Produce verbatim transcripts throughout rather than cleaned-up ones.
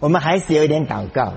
我们还是有一点祷告。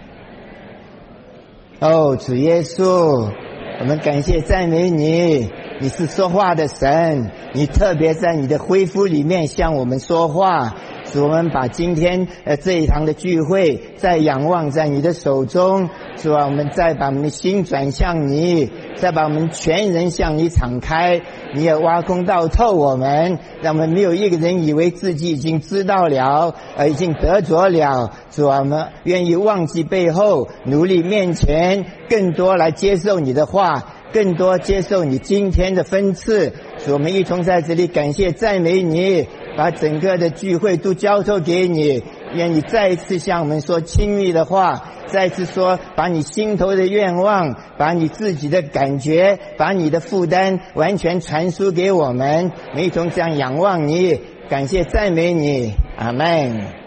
哦，主耶稣，我们感谢赞美你，你是说话的神，你特别在你的恢复里面向我们说话，使我们把今天呃这一堂的聚会再仰望在你的手中，是吧？我们再把我们的心转向你，再把我们全人向你敞开，你也挖空道透我们，让我们没有一个人以为自己已经知道了，呃，已经得着了，是吧？我们愿意忘记背后，努力面前，更多来接受你的话，更多接受你今天的分赐，使我们一同在这里感谢赞美你，把整个的聚会都交托给你，愿你再一次向我们说亲密的话，再次说把你心头的愿望，把你自己的感觉，把你的负担完全传输给我们，我们一同这样仰望你，感谢赞美你，阿们。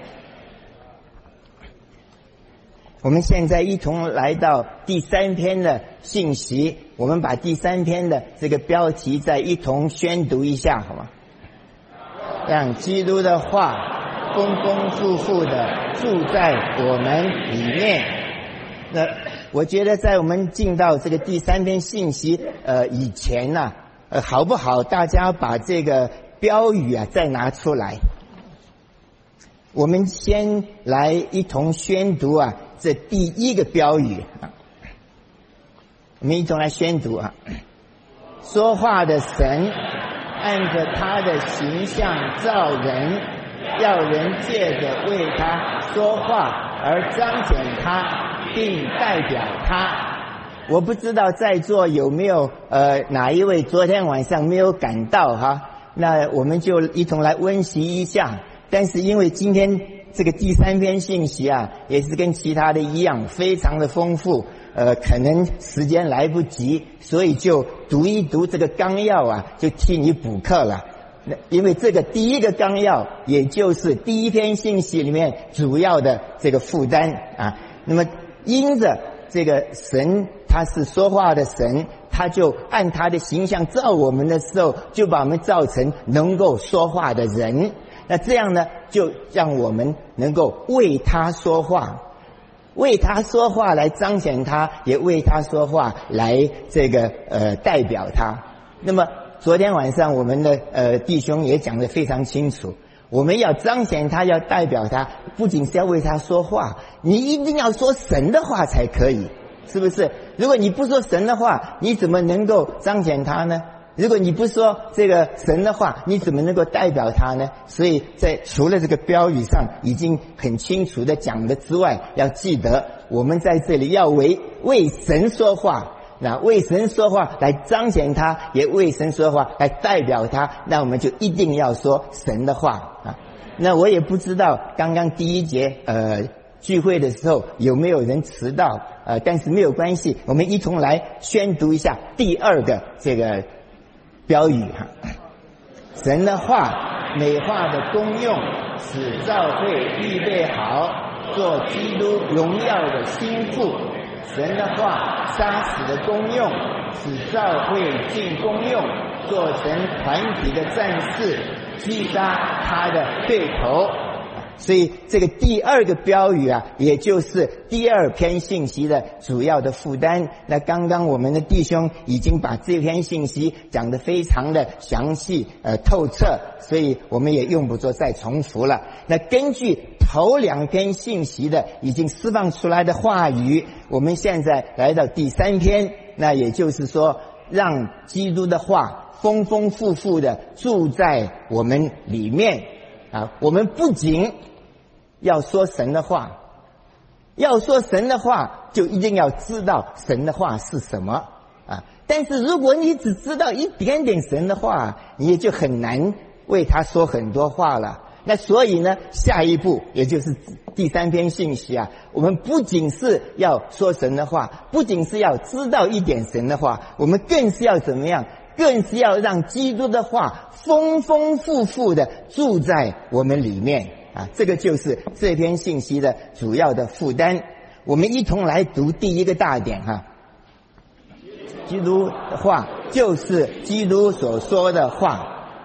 我们现在一同来到第三篇的信息，我们把第三篇的这个标题再一同宣读一下，好吗？让基督的话丰丰富富的住在我们里面。那我觉得在我们进到这个第三篇信息呃以前呢、啊，呃好不好？大家把这个标语啊再拿出来。我们先来一同宣读啊。这第一个标语，我们一同来宣读啊！说话的神按着他的形象造人，要人借着为他说话而彰显他，并代表他。我不知道在座有没有呃哪一位昨天晚上没有赶到哈？那我们就一同来温习一下。但是因为今天这个第三篇信息啊，也是跟其他的一样，非常的丰富，呃，可能时间来不及，所以就读一读这个纲要啊，就替你补课了。那因为这个第一个纲要，也就是第一篇信息里面主要的这个负担啊。那么因着这个神他是说话的神，他就按他的形象造我们的时候，就把我们造成能够说话的人。那这样呢，就让我们能够为他说话，为他说话来彰显他，也为他说话来这个呃代表他。那么昨天晚上我们的呃弟兄也讲得非常清楚，我们要彰显他，要代表他，不仅是要为他说话，你一定要说神的话才可以，是不是？如果你不说神的话，你怎么能够彰显他呢？如果你不说这个神的话，你怎么能够代表他呢？所以在除了这个标语上已经很清楚的讲的之外，要记得我们在这里要为为神说话，那为神说话来彰显他，也为神说话来代表他，那我们就一定要说神的话啊。那我也不知道刚刚第一节呃聚会的时候有没有人迟到，呃但是没有关系，我们一同来宣读一下第二个这个标语哈，神的话美化的功用，使教会预备好做基督荣耀的心腹；神的话杀死的功用，使教会尽功用，做成团体的战士，击杀他的对头。所以这个第二个标语啊，也就是第二篇信息的主要的负担。那刚刚我们的弟兄已经把这篇信息讲得非常的详细呃透彻，所以我们也用不着再重复了。那根据头两篇信息的已经释放出来的话语，我们现在来到第三篇，那也就是说让基督的话丰丰富富的住在我们里面啊。我们不仅要说神的话，要说神的话就一定要知道神的话是什么啊。但是如果你只知道一点点神的话，你也就很难为他说很多话了。那所以呢，下一步也就是第三篇信息啊，我们不仅是要说神的话，不仅是要知道一点神的话，我们更是要怎么样？更是要让基督的话丰丰富富的住在我们里面啊，这个就是这篇信息的主要的负担。我们一同来读第一个大点哈，基督的话就是基督所说的话。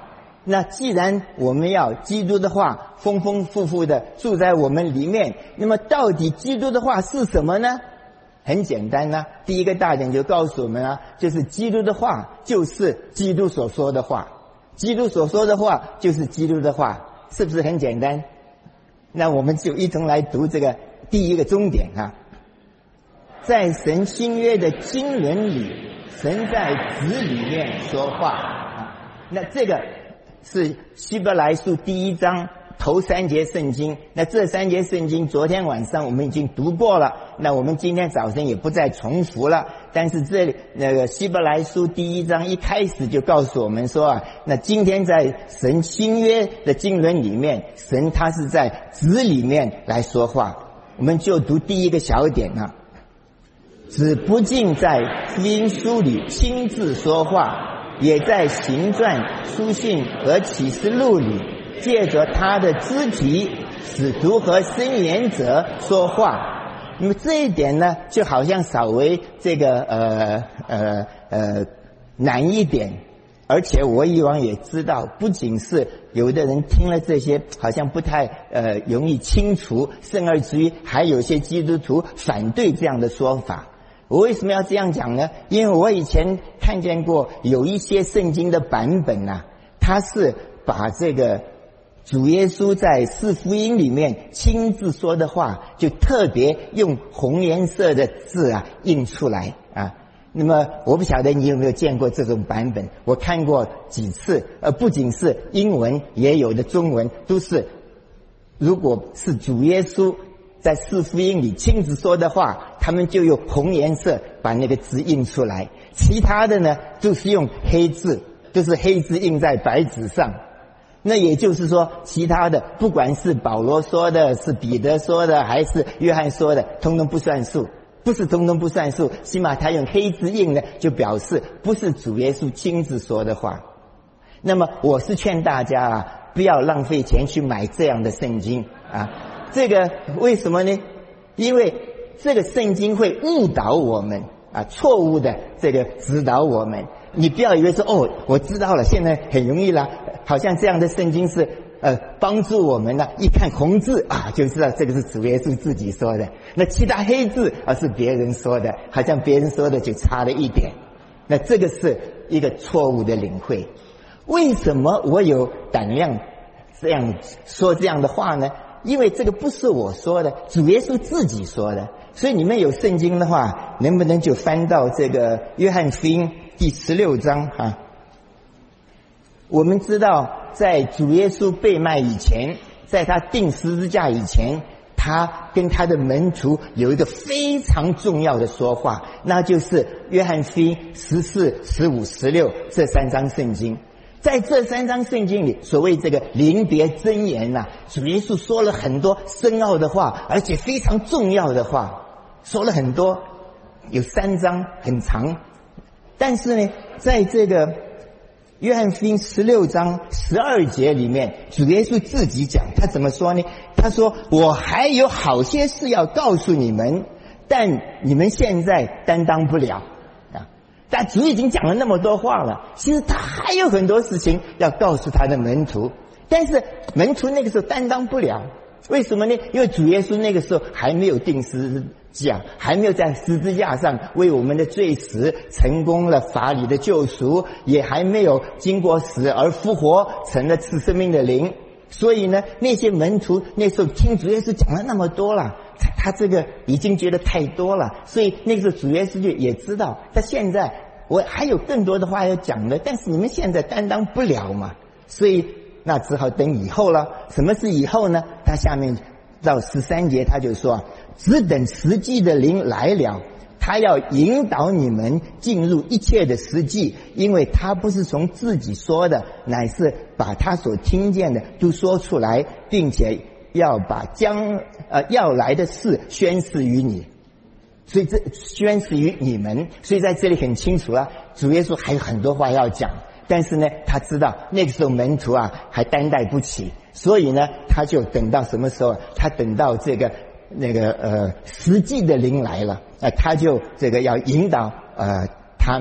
那既然我们要基督的话丰丰富富的住在我们里面，那么到底基督的话是什么呢？很简单啊，第一个大点就告诉我们啊，就是基督的话就是基督所说的话，基督所说的话就是基督的话，是不是很简单？那我们就一同来读这个第一个终点啊。在神新约的经纶里，神在子里面说话啊。那这个是希伯来书第一章头三节圣经，那这三节圣经昨天晚上我们已经读过了，那我们今天早晨也不再重复了。但是这里那个希伯来书第一章一开始就告诉我们说啊，那今天在神新约的经纶里面，神他是在子里面来说话。我们就读第一个小点啊，子不仅在福音书里亲自说话，也在行传、书信和启示录里借着他的肢体使徒和申言者说话。那么这一点呢，就好像稍微这个呃呃呃难一点，而且我以往也知道，不仅是有的人听了这些好像不太呃容易清楚，甚而至于还有些基督徒反对这样的说法。我为什么要这样讲呢？因为我以前看见过有一些圣经的版本啊，它是把这个主耶稣在四福音里面亲自说的话，就特别用红颜色的字啊印出来啊。那么我不晓得你有没有见过这种版本，我看过几次，呃，不仅是英文，也有的中文，都是如果是主耶稣在四福音里亲自说的话，他们就用红颜色把那个字印出来，其他的呢都是用黑字，就是黑字印在白纸上。那也就是说，其他的不管是保罗说的，是彼得说的，还是约翰说的，通通不算数。不是通通不算数，起码他用黑字印呢，就表示不是主耶稣亲自说的话。那么我是劝大家啊，不要浪费钱去买这样的圣经啊。这个为什么呢？因为这个圣经会误导我们啊，错误的这个指导我们。你不要以为说哦，我知道了，现在很容易啦，好像这样的圣经是呃帮助我们呢，一看红字啊就知道这个是主耶稣自己说的，那其他黑字啊是别人说的，好像别人说的就差了一点。那这个是一个错误的领会。为什么我有胆量这样说这样的话呢？因为这个不是我说的，主耶稣自己说的。所以你们有圣经的话，能不能就翻到这个约翰福音第十六章啊？我们知道在主耶稣被卖以前，在他钉十字架以前，他跟他的门徒有一个非常重要的说话，那就是约翰福音十四、十五、十六这三章圣经。在这三章圣经里，所谓这个临别箴言啊，主耶稣说了很多深奥的话，而且非常重要的话，说了很多，有三章很长。但是呢，在这个约翰福音十六章十二节里面，主耶稣自己讲，他怎么说呢？他说：我还有好些事要告诉你们，但你们现在担当不了啊。但主已经讲了那么多话了，其实他还有很多事情要告诉他的门徒，但是门徒那个时候担当不了。为什么呢？因为主耶稣那个时候还没有钉十字架，还没有在十字架上为我们的罪死，成功了法理的救赎，也还没有经过死而复活，成了赐生命的灵。所以呢，那些门徒那时候听主耶稣讲了那么多了，他他这个已经觉得太多了，所以那个时候主耶稣就也知道，他现在我还有更多的话要讲的，但是你们现在担当不了嘛，所以那只好等以后了。什么是以后呢？他下面到十三节他就说，只等实际的灵来了，他要引导你们进入一切的实际，因为他不是从自己说的，乃是把他所听见的都说出来，并且要把将呃要来的事宣示于你。所以这宣示于你们，所以在这里很清楚了，主耶稣还有很多话要讲，但是呢他知道那个时候门徒啊还担待不起，所以呢他就等到什么时候？他等到这个那个呃实际的灵来了，呃他就这个要引导呃他们，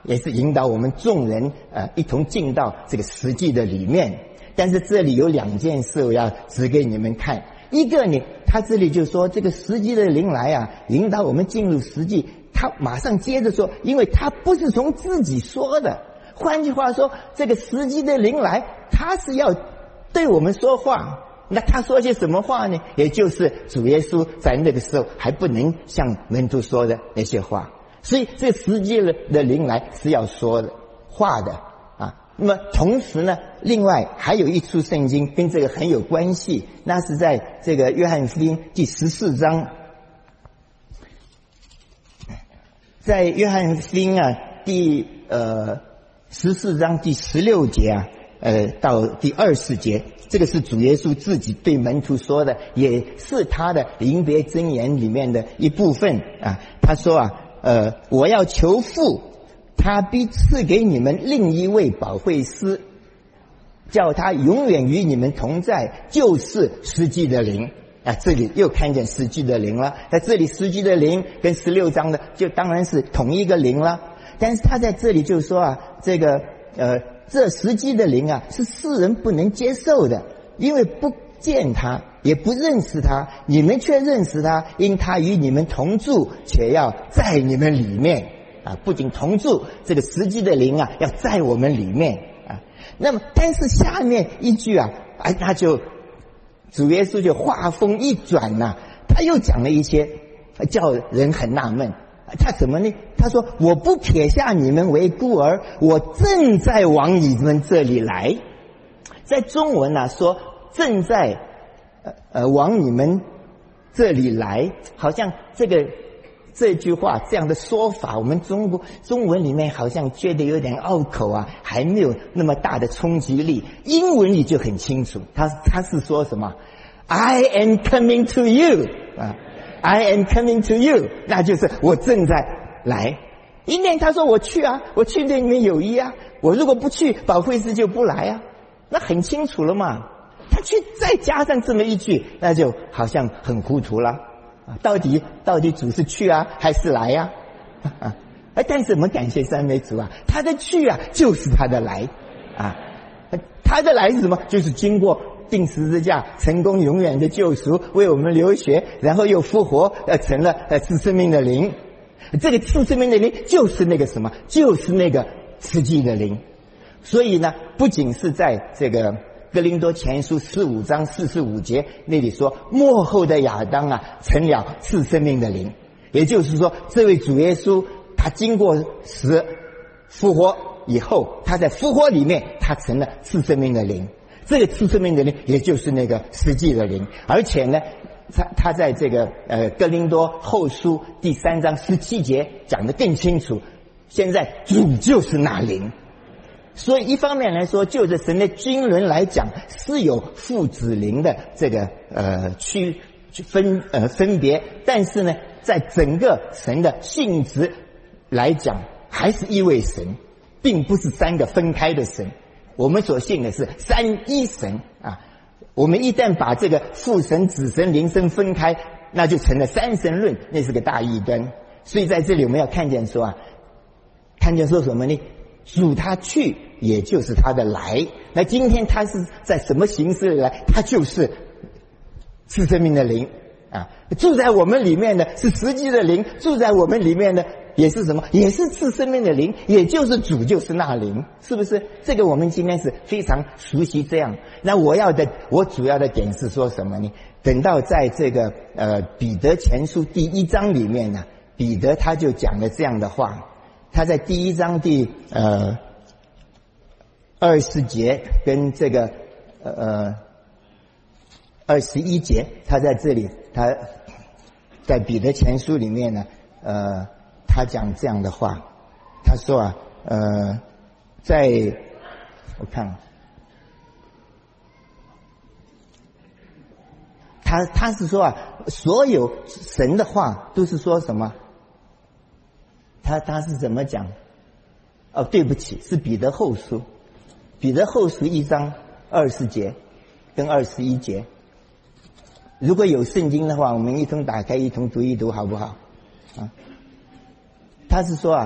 也是引导我们众人呃一同进到这个实际的里面。但是这里有两件事我要指给你们看。一个呢，他这里就说这个实际的灵来啊，引导我们进入实际。他马上接着说，因为他不是从自己说的，换句话说，这个实际的灵来，他是要对我们说话。那他说些什么话呢？也就是主耶稣在那个时候还不能向门徒说的那些话。所以这实际的灵来是要说的话的啊。那么同时呢，另外还有一处圣经跟这个很有关系，那是在这个约翰福音第十四章。在约翰福音啊第呃十四章第十六节啊呃到第二十节，这个是主耶稣自己对门徒说的，也是他的临别箴言里面的一部分啊。他说啊呃我要求父，他必赐给你们另一位保惠师，叫他永远与你们同在，就是实际的灵啊。这里又看见实际的灵了，在这里实际的灵跟十六章的就当然是同一个灵了。但是他在这里就说啊，这个呃这实际的灵啊是世人不能接受的，因为不见他也不认识他，你们却认识他，因他与你们同住，且要在你们里面啊。不仅同住，这个实际的灵啊要在我们里面啊。那么但是下面一句啊啊他就主耶稣就话锋一转呐、啊，他又讲了一些叫人很纳闷。他怎么呢？他说我不撇下你们为孤儿，我正在往你们这里来。在中文啊说正在呃呃往你们这里来，好像这个这句话这样的说法，我们中国中文里面好像觉得有点拗口啊，还没有那么大的冲击力。英文里就很清楚，他他是说什么 I am coming to you 啊I am coming to you， 那就是我正在来。因为他说我去啊，我去对你们有益啊，我如果不去，保惠师就不来啊，那很清楚了嘛。他去再加上这么一句，那就好像很糊涂了啊！到底到底主是去啊还是来呀、啊？啊！但是我们感谢三位主啊，他的去啊就是他的来啊，他的来是什么？就是经过钉十字架，成功永远的救赎，为我们流血，然后又复活，呃，成了呃赐生命的灵。这个赐生命的灵就是那个什么，就是那个实际的灵。所以呢，不仅是在这个哥林多前书十五章四十五节那里说，末后的亚当啊，成了赐生命的灵。也就是说，这位主耶稣他经过死复活以后，他在复活里面，他成了赐生命的灵。这个赐生命的灵也就是那个实际的灵。而且呢他他在这个呃哥林多后书第三章十七节讲得更清楚，现在主就是那灵。所以一方面来说，就着神的经纶来讲，是有父子灵的这个呃区分呃分别，但是呢在整个神的性质来讲，还是一位神，并不是三个分开的神。我们所信的是三一神啊！我们一旦把这个父神、子神、灵神分开，那就成了三神论，那是个大异端。所以在这里我们要看见说啊，看见说什么呢？主他去，也就是他的来。那今天他是在什么形式里来？他就是赐生命的灵啊，住在我们里面的是实际的灵，住在我们里面的也是什么？也是赐生命的灵，也就是主就是那灵，是不是？这个我们今天是非常熟悉这样。那我要的，我主要的点是说什么呢？等到在这个呃彼得前书第一章里面呢，彼得他就讲了这样的话。他在第一章第呃二十节跟这个呃二十一节，他在这里，他在彼得前书里面呢，呃，他讲这样的话，他说啊，呃，在我看，他他是说啊，所有神的话都是说什么？他他是怎么讲？哦，对不起，是彼得后书，彼得后书一章二十节跟二十一节。如果有圣经的话，我们一同打开，一同读一读，好不好？啊，他是说啊，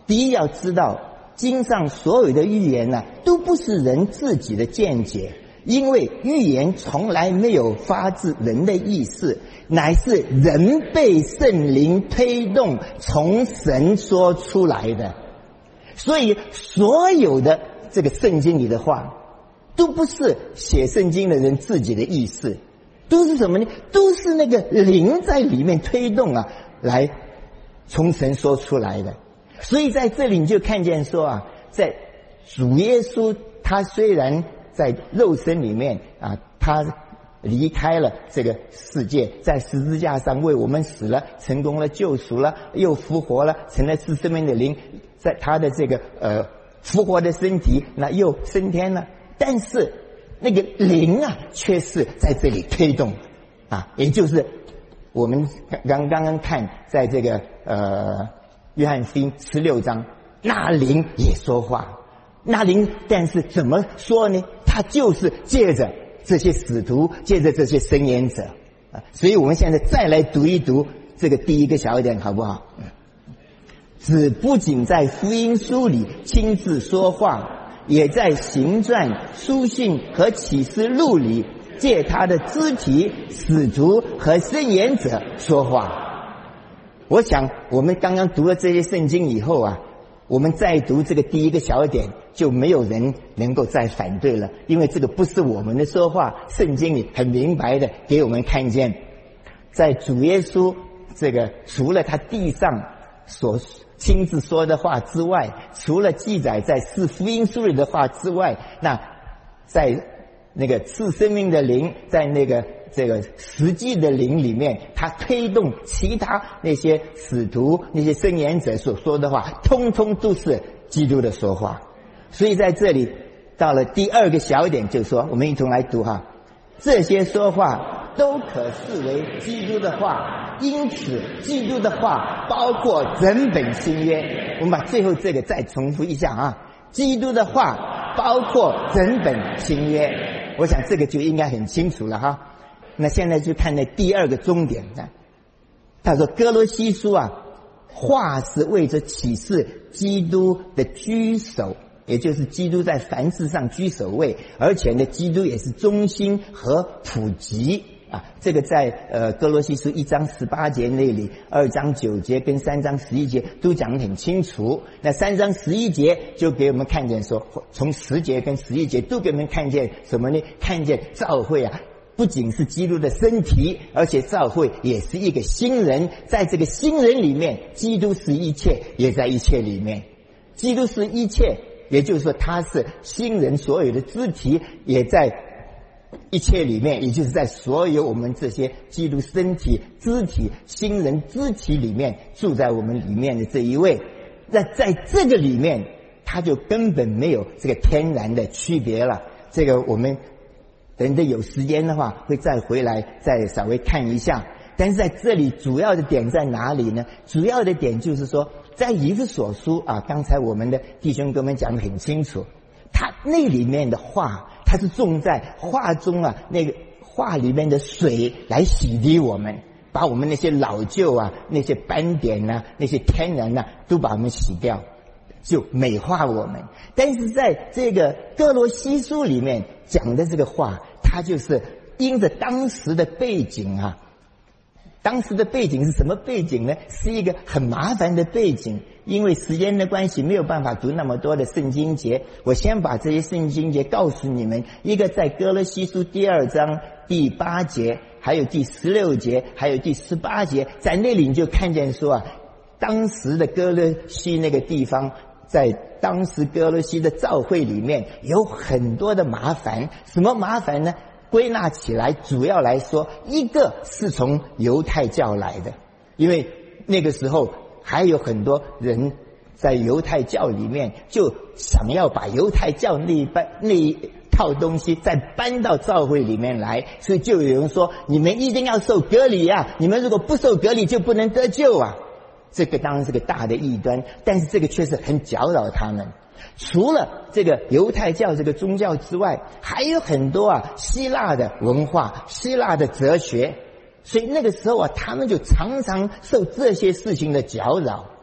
第一要知道，经上所有的预言呢、啊，都不是人自己的见解，因为预言从来没有发自人的意识，乃是人被圣灵推动从神说出来的。所以所有的这个圣经里的话，都不是写圣经的人自己的意思，都是什么呢？都是那个灵在里面推动啊，来从神说出来的。所以在这里你就看见说啊，在主耶稣他虽然在肉身里面啊，他离开了这个世界，在十字架上为我们死了，成功了救赎了，又复活了，成了是生命的灵，在他的这个呃复活的身体那又升天了，但是那个灵啊却是在这里推动啊，也就是我们刚刚刚看在这个呃约翰福音十六章，那灵也说话，那灵但是怎么说呢？他就是借着这些使徒，借着这些申言者啊，所以我们现在再来读一读这个第一个小点好不好？只不仅在福音书里亲自说话，也在行传、书信和启示录里借他的肢体使徒和申言者说话。我想我们刚刚读了这些圣经以后啊，我们再读这个第一个小点，就没有人能够再反对了，因为这个不是我们的说话，圣经里很明白的给我们看见，在主耶稣这个除了他地上所亲自说的话之外，除了记载在四福音书里的话之外，那在那个赐生命的灵，在那个这个实际的灵里面，他推动其他那些使徒那些申言者所说的话，通通都是基督的说话。所以在这里到了第二个小点，就说我们一同来读哈，这些说话都可视为基督的话，因此基督的话包括整本新约。我们把最后这个再重复一下啊，基督的话包括整本新约，我想这个就应该很清楚了哈。那现在就看那第二个重点，他说哥罗西书啊，话是为着启示基督的居首，也就是基督在凡事上居首位，而且呢基督也是中心和普及啊。这个在呃哥罗西书一章十八节那里，二章九节跟三章十一节都讲得很清楚。那三章十一节就给我们看见说，从十节跟十一节都给我们看见什么呢？看见教会啊不仅是基督的身体，而且教会也是一个新人，在这个新人里面，基督是一切，也在一切里面。基督是一切，也就是说他是新人所有的肢体，也在一切里面，也就是在所有我们这些基督身体肢体新人肢体里面住在我们里面的这一位。那在这个里面，他就根本没有这个天然的区别了。这个我们等着有时间的话会再回来再稍微看一下。但是在这里主要的点在哪里呢？主要的点就是说，在以弗所书啊，刚才我们的弟兄哥们讲得很清楚，他那里面的话，它是种在话中啊，那个话里面的水来洗涤我们，把我们那些老旧啊，那些斑点啊，那些天然啊，都把我们洗掉，就美化我们。但是在这个哥罗西书里面讲的这个话，它就是因着当时的背景啊，当时的背景是什么背景呢？是一个很麻烦的背景，因为时间的关系没有办法读那么多的圣经节，我先把这些圣经节告诉你们。一个在哥罗西书第二章第八节，还有第十六节，还有第十八节，在那里你就看见说啊，当时的哥罗西那个地方，在当时哥罗西的教会里面有很多的麻烦。什么麻烦呢？归纳起来，主要来说，一个是从犹太教来的，因为那个时候还有很多人在犹太教里面就想要把犹太教那一班那一套东西再搬到教会里面来，所以就有人说你们一定要受割礼啊，你们如果不受割礼就不能得救啊。这个当然是个大的异端，但是这个确实很搅扰他们。除了这个犹太教这个宗教之外，还有很多啊希腊的文化、希腊的哲学，所以那个时候啊，他们就常常受这些事情的搅扰。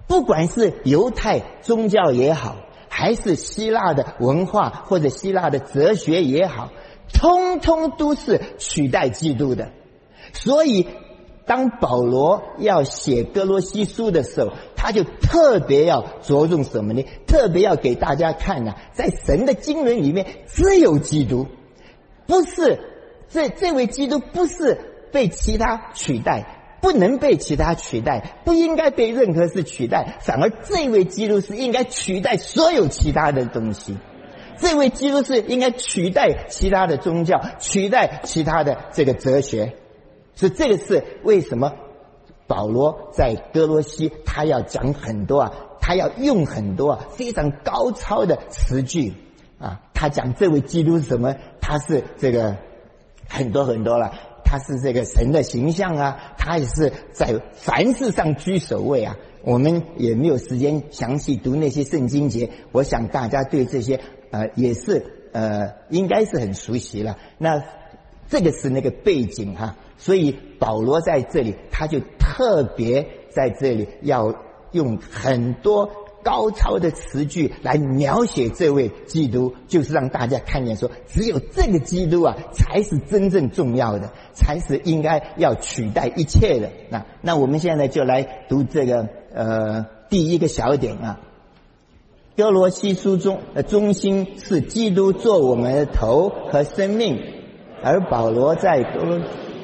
不管是犹太宗教也好，还是希腊的文化或者希腊的哲学也好，通通都是取代基督的。所以当保罗要写哥罗西书的时候，他就特别要着重什么呢？特别要给大家看啊，在神的经纶里面只有基督，不是这这位基督不是被其他取代，不能被其他取代，不应该被任何事取代，反而这位基督是应该取代所有其他的东西。这位基督是应该取代其他的宗教，取代其他的这个哲学。所以这个是为什么保罗在哥罗西他要讲很多啊，他要用很多啊非常高超的词句啊。他讲这位基督是什么？他是这个很多很多了，他是这个神的形象啊，他也是在凡事上居首位啊。我们也没有时间详细读那些圣经节，我想大家对这些呃也是呃应该是很熟悉了。那这个是那个背景哈、啊，所以保罗在这里他就特别在这里要用很多高超的词句来描写这位基督，就是让大家看见说，只有这个基督啊才是真正重要的，才是应该要取代一切的。那那我们现在就来读这个呃第一个小点啊。哥罗西书中的中心是基督做我们的头和生命，而保罗在哥罗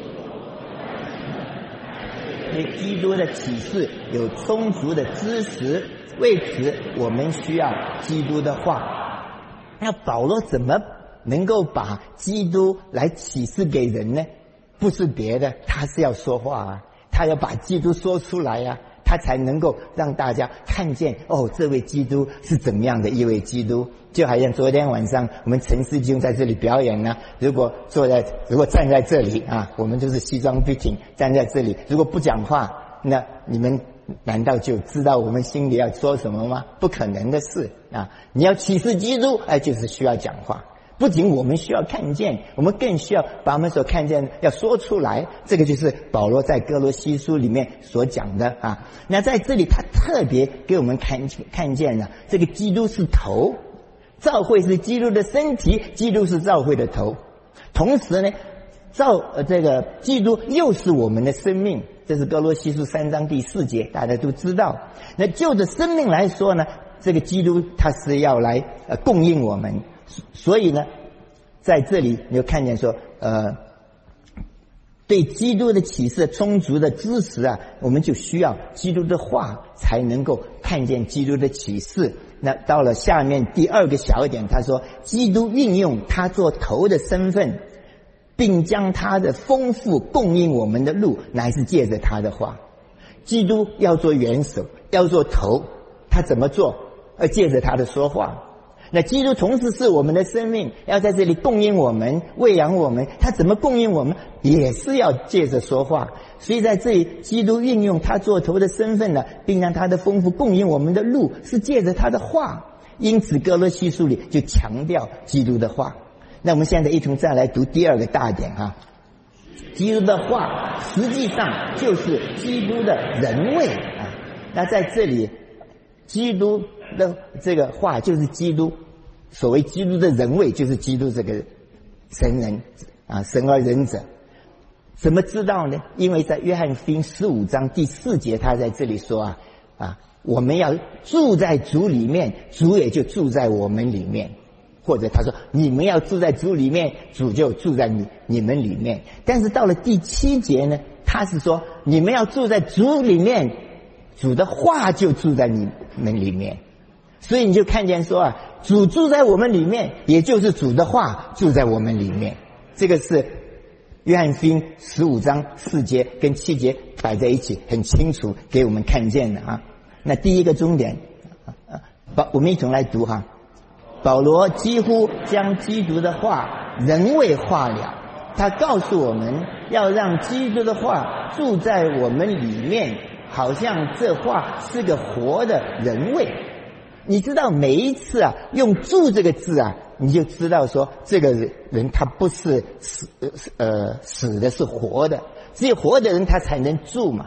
对基督的启示有充足的知识，为此我们需要基督的话。那保罗怎么能够把基督来启示给人呢？不是别的，他是要说话啊，他要把基督说出来啊，他才能够让大家看见哦，这位基督是怎么样的一位基督。就好像昨天晚上我们陈师兄在这里表演呢，如果坐在如果站在这里啊，我们就是西装笔挺站在这里，如果不讲话，那你们难道就知道我们心里要说什么吗？不可能的事啊！你要启示基督，哎，就是需要讲话。不仅我们需要看见，我们更需要把我们所看见的要说出来。这个就是保罗在哥罗西书里面所讲的啊。那在这里他特别给我们看看见了，这个基督是头，教会是基督的身体，基督是教会的头。同时呢，造呃这个基督又是我们的生命，这是哥罗西书三章第四节，大家都知道。那就着生命来说呢，这个基督他是要来呃供应我们。所以呢，在这里你就看见说，呃，对基督的启示充足的知识啊，我们就需要基督的话，才能够看见基督的启示。那到了下面第二个小点，他说，基督运用他做头的身份，并将他的丰富供应我们的路，乃是借着他的话。基督要做元首，要做头，他怎么做？而借着他的说话。那基督同时是我们的生命，要在这里供应我们，喂养我们。他怎么供应我们？也是要借着说话。所以在这里，基督运用他做头的身份呢，并让他的丰富供应我们的路，是借着他的话。因此哥罗西书里就强调基督的话。那我们现在一同再来读第二个大点哈。基督的话实际上就是基督的人位啊。那在这里，基督的这个话就是基督，所谓基督的人位就是基督这个神人啊，神而人者。怎么知道呢？因为在约翰福音十五章第四节，他在这里说啊啊，我们要住在主里面，主也就住在我们里面。或者他说你们要住在主里面，主就住在你你们里面。但是到了第七节呢，他是说你们要住在主里面，主的话就住在你们里面。所以你就看见说啊，主住在我们里面，也就是主的话住在我们里面。这个是约翰福音十五章四节跟七节摆在一起，很清楚给我们看见的啊。那第一个重点，保我们一同来读哈。保罗几乎将基督的话人位化了，他告诉我们要让基督的话住在我们里面，好像这话是个活的人位。你知道每一次啊用住这个字啊，你就知道说这个人他不是死呃死的，是活的。只有活的人他才能住嘛。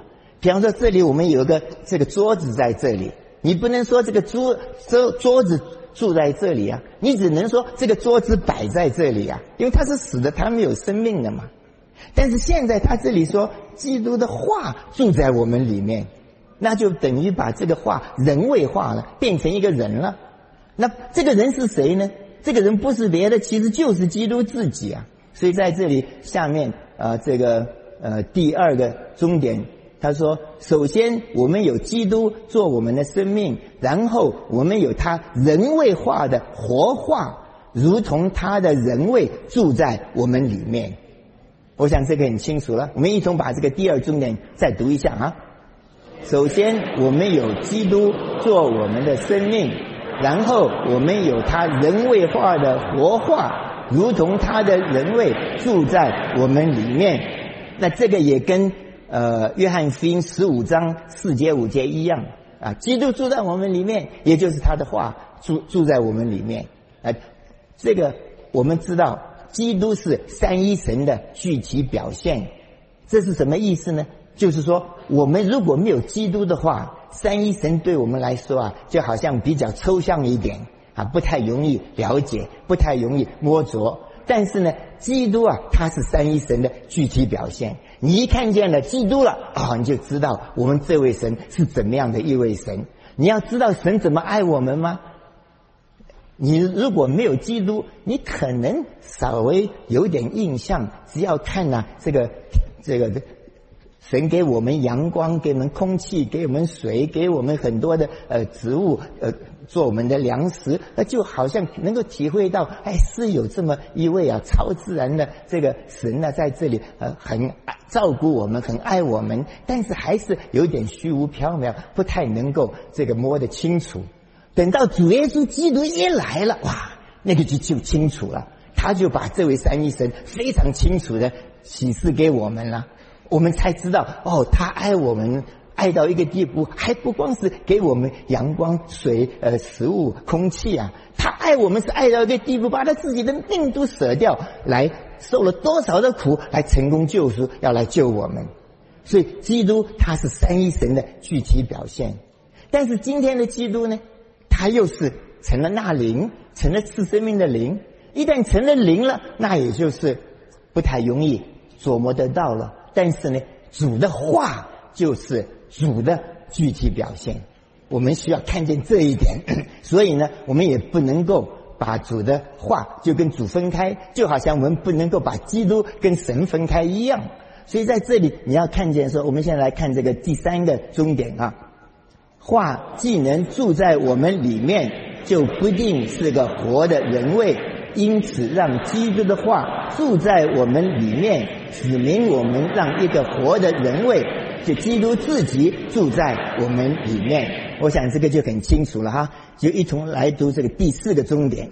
比方说这里我们有一个这个桌子在这里，你不能说这个桌桌桌子住在这里啊，你只能说这个桌子摆在这里啊，因为它是死的，它没有生命的嘛。但是现在他这里说基督的话住在我们里面，那就等于把这个话人位化了，变成一个人了。那这个人是谁呢？这个人不是别的，其实就是基督自己啊。所以在这里下面呃这个呃第二个终点，他说首先我们有基督做我们的生命，然后我们有他人位化的活化，如同他的人位住在我们里面。我想这个很清楚了，我们一同把这个第二重点再读一下啊。首先我们有基督做我们的生命，然后我们有他人位化的活化，如同他的人位住在我们里面。那这个也跟呃约翰福音十五章四节五节一样啊，基督住在我们里面，也就是他的话住住在我们里面啊。这个我们知道基督是三一神的具体表现，这是什么意思呢？就是说我们如果没有基督的话，三一神对我们来说啊，就好像比较抽象一点啊，不太容易了解，不太容易摸着。但是呢，基督啊，他是三一神的具体表现。你一看见了基督了啊，你就知道我们这位神是怎么样的一位神。你要知道神怎么爱我们吗？你如果没有基督，你可能稍微有点印象，只要看啊这个这个神给我们阳光，给我们空气，给我们水，给我们很多的呃植物呃做我们的粮食，那就好像能够体会到，哎，是有这么一位啊超自然的这个神呢、啊、在这里呃很照顾我们，很爱我们，但是还是有点虚无缥缈，不太能够这个摸得清楚。等到主耶稣基督一来了，哇，那个就就清楚了，他就把这位三一神非常清楚的启示给我们了，我们才知道哦，他爱我们爱到一个地步，还不光是给我们阳光、水、呃食物、空气啊，他爱我们是爱到一个地步，把他自己的命都舍掉，来受了多少的苦，来成功救赎，要来救我们。所以基督他是三一神的具体表现。但是今天的基督呢，他又是成了那灵，成了赐生命的灵。一旦成了灵了，那也就是不太容易琢磨得到了。但是呢，主的话就是主的具体表现，我们需要看见这一点。所以呢，我们也不能够把主的话就跟主分开，就好像我们不能够把基督跟神分开一样。所以在这里你要看见说，我们现在来看这个第三个终点啊，话既能住在我们里面，就不定是个活的人位，因此让基督的话住在我们里面，指明我们让一个活的人位，就基督自己住在我们里面。我想这个就很清楚了哈，就一同来读这个第四个终点。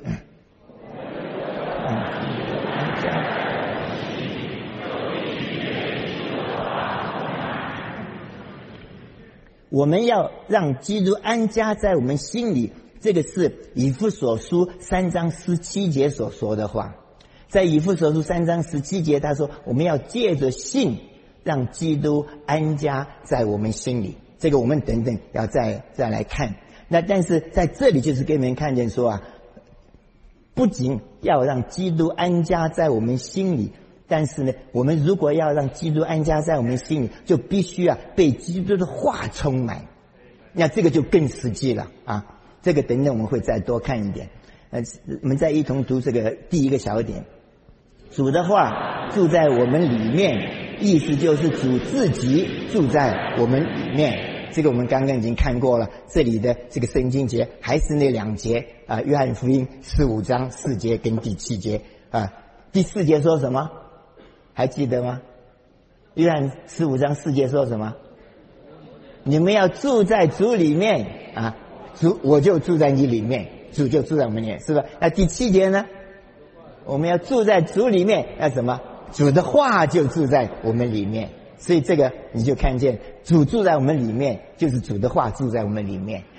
我们要让基督安家在我们心里，这个是以弗所书三章十七节所说的话。在以弗所书三章十七节，他说我们要借着信让基督安家在我们心里。这个我们等等要再再来看。那但是在这里就是给你们看见说啊，不仅要让基督安家在我们心里，但是呢，我们如果要让基督安家在我们心里，就必须啊被基督的话充满。那这个就更实际了啊。这个等等我们会再多看一点。呃，我们再一同读这个第一个小点。主的话住在我们里面，意思就是主自己住在我们里面。这个我们刚刚已经看过了，这里的这个圣经节还是那两节啊，约翰福音十五章四节跟第七节啊。第四节说什么？还记得吗？约翰十五章四节说什么？你们要住在主里面啊，主我就住在你里面，主就住在我们里面，是吧？那第七节呢？我们要住在主里面，要什么？主的话就住在我们里面。所以这个你就看见主住在我们里面，就是主的话住在我们里面。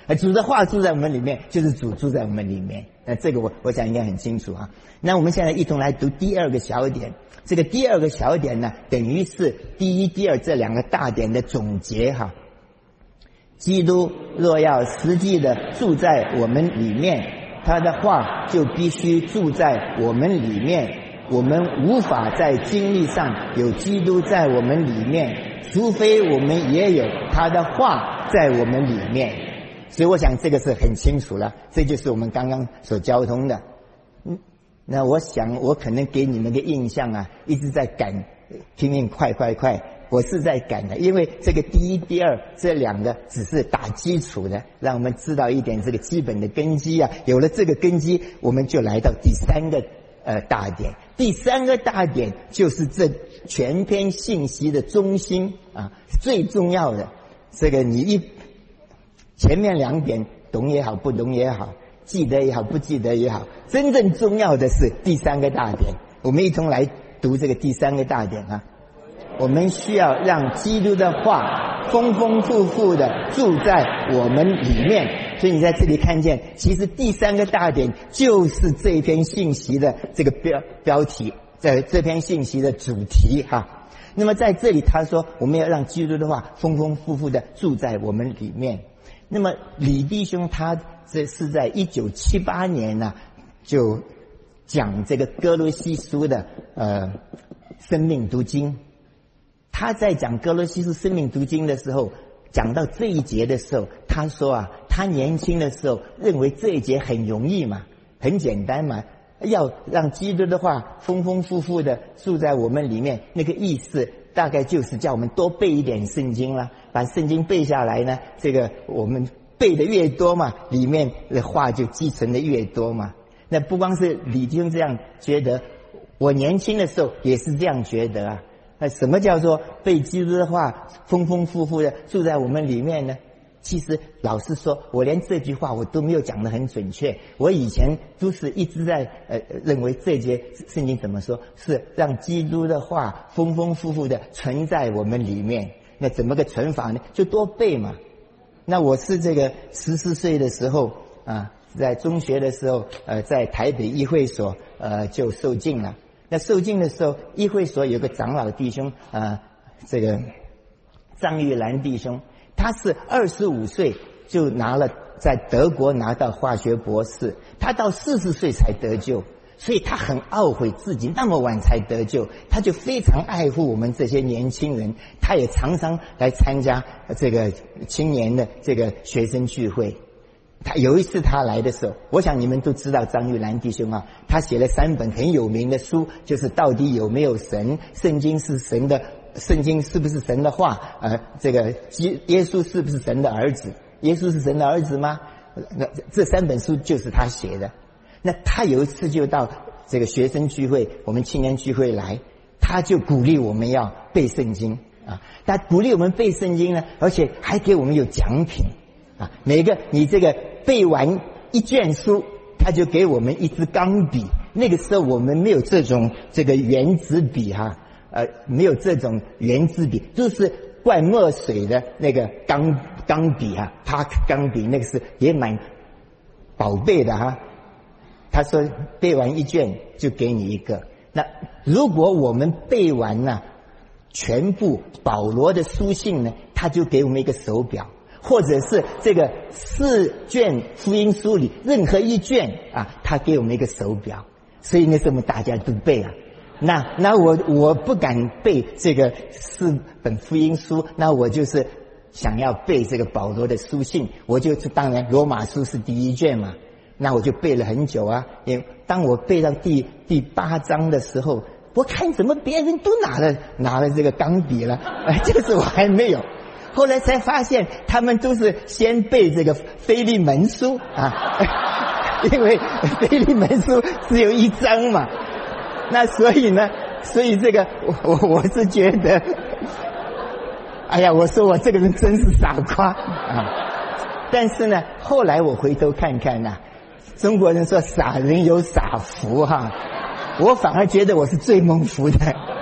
主的话住在我们里面，就是主住在我们里面。那这个我我想应该很清楚啊。那我们现在一同来读第二个小点。这个第二个小点呢，等于是第一、第二这两个大点的总结哈。基督若要实际的住在我们里面，他的话就必须住在我们里面。我们无法在经历上有基督在我们里面，除非我们也有他的话在我们里面。所以我想这个是很清楚了，这就是我们刚刚所交通的。嗯，那我想我可能给你们个印象啊，一直在赶，拼命快快快，我是在赶的，因为这个第一、第二这两个只是打基础的，让我们知道一点这个基本的根基啊。有了这个根基，我们就来到第三个呃大点。第三个大点就是这全篇信息的中心啊，最重要的。这个你一前面两点懂也好，不懂也好，记得也好，不记得也好，真正重要的是第三个大点。我们一同来读这个第三个大点啊。我们需要让基督的话丰丰富富的住在我们里面。所以你在这里看见，其实第三个大点就是这篇信息的这个标标题，在这篇信息的主题哈。那么在这里他说，我们要让基督的话丰丰富富的住在我们里面。那么李弟兄他这是在一九七八年呢、啊，就讲这个哥罗西书的呃生命读经。他在讲哥罗西书生命读经的时候，讲到这一节的时候，他说啊，他年轻的时候认为这一节很容易嘛，很简单嘛，要让基督的话丰丰富富的住在我们里面，那个意思大概就是叫我们多背一点圣经啦，把圣经背下来呢，这个我们背的越多嘛，里面的话就积存的越多嘛。那不光是李弟兄这样觉得，我年轻的时候也是这样觉得啊。那什么叫做被基督的话丰丰富富的住在我们里面呢？其实老实说，我连这句话我都没有讲得很准确。我以前都是一直在呃认为这节圣经怎么说，是让基督的话丰丰富富的存在我们里面。那怎么个存法呢？就多背嘛。那我是这个十四岁的时候啊，在中学的时候，呃，在台北议会所呃就受浸了。那受浸的时候，议会所有个长老弟兄啊、呃，这个张玉兰弟兄，他是二十五岁就拿了在德国拿到化学博士，他到四十岁才得救，所以他很懊悔自己那么晚才得救，他就非常爱护我们这些年轻人，他也常常来参加这个青年的这个学生聚会。他有一次他来的时候，我想你们都知道张玉兰弟兄啊，他写了三本很有名的书，就是到底有没有神，圣经是神的，圣经是不是神的话，呃，这个耶稣是不是神的儿子，耶稣是神的儿子吗？那这三本书就是他写的。那他有一次就到这个学生聚会，我们青年聚会来，他就鼓励我们要背圣经啊，他鼓励我们背圣经呢，而且还给我们有奖品啊，每个你这个背完一卷书，他就给我们一支钢笔。那个时候我们没有这种这个圆珠笔哈，呃，没有这种圆珠笔，就是灌墨水的那个钢钢笔哈，帕钢笔，那个是也蛮宝贝的哈。他说背完一卷就给你一个。那如果我们背完了全部保罗的书信呢，他就给我们一个手表。或者是这个四卷福音书里任何一卷啊，他给我们一个手表，所以那时候我们大家都背啊。那那我我不敢背这个四本福音书，那我就是想要背这个保罗的书信，我就当然罗马书是第一卷嘛，那我就背了很久啊。也当我背到第第八章的时候，我看怎么别人都拿了拿了这个钢笔了，哎，这个时候我还没有。后来才发现他们都是先背这个腓利门书啊，因为腓利门书只有一章嘛，那所以呢，所以这个我我是觉得，哎呀，我说我这个人真是傻瓜啊！但是呢，后来我回头看看呐、啊，中国人说傻人有傻福哈，我反而觉得我是最蒙福的啊，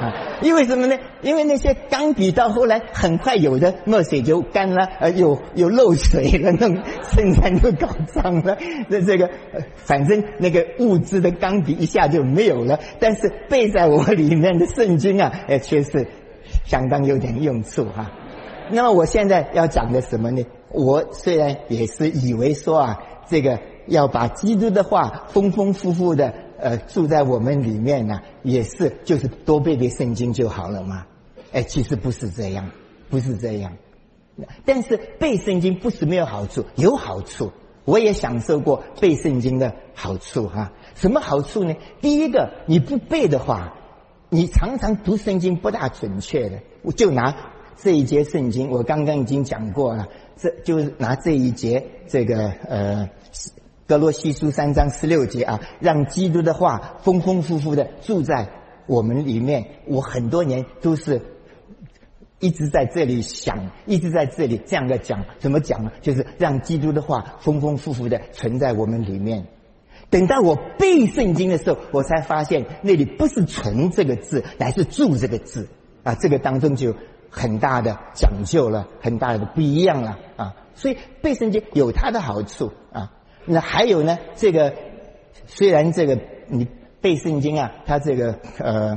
因为什么呢？因为那些钢笔到后来很快有的墨水就干了，呃，有有漏水了，弄衬衫都搞脏了。那这个、呃、反正那个物质的钢笔一下就没有了，但是背在我里面的圣经啊，哎，却是相当有点用处哈、啊。那么我现在要讲的什么呢？我虽然也是以为说啊，这个要把基督的话丰丰富富的呃住在我们里面呢、啊，也是就是多背背圣经就好了嘛。哎，其实不是这样，不是这样。但是背圣经不是没有好处，有好处。我也享受过背圣经的好处哈、啊。什么好处呢？第一个，你不背的话，你常常读圣经不大准确的。我就拿这一节圣经，我刚刚已经讲过了，这就是拿这一节这个呃歌罗西书三章十六节啊，让基督的话丰丰富富的住在我们里面。我很多年都是一直在这里想，一直在这里这样的讲，怎么讲呢？就是让基督的话丰丰富富的存在我们里面。等到我背圣经的时候，我才发现那里不是存这个字，乃是住这个字啊，这个当中就很大的讲究了，很大的不一样了啊。所以背圣经有它的好处啊。那还有呢，这个虽然这个你背圣经啊，它这个呃，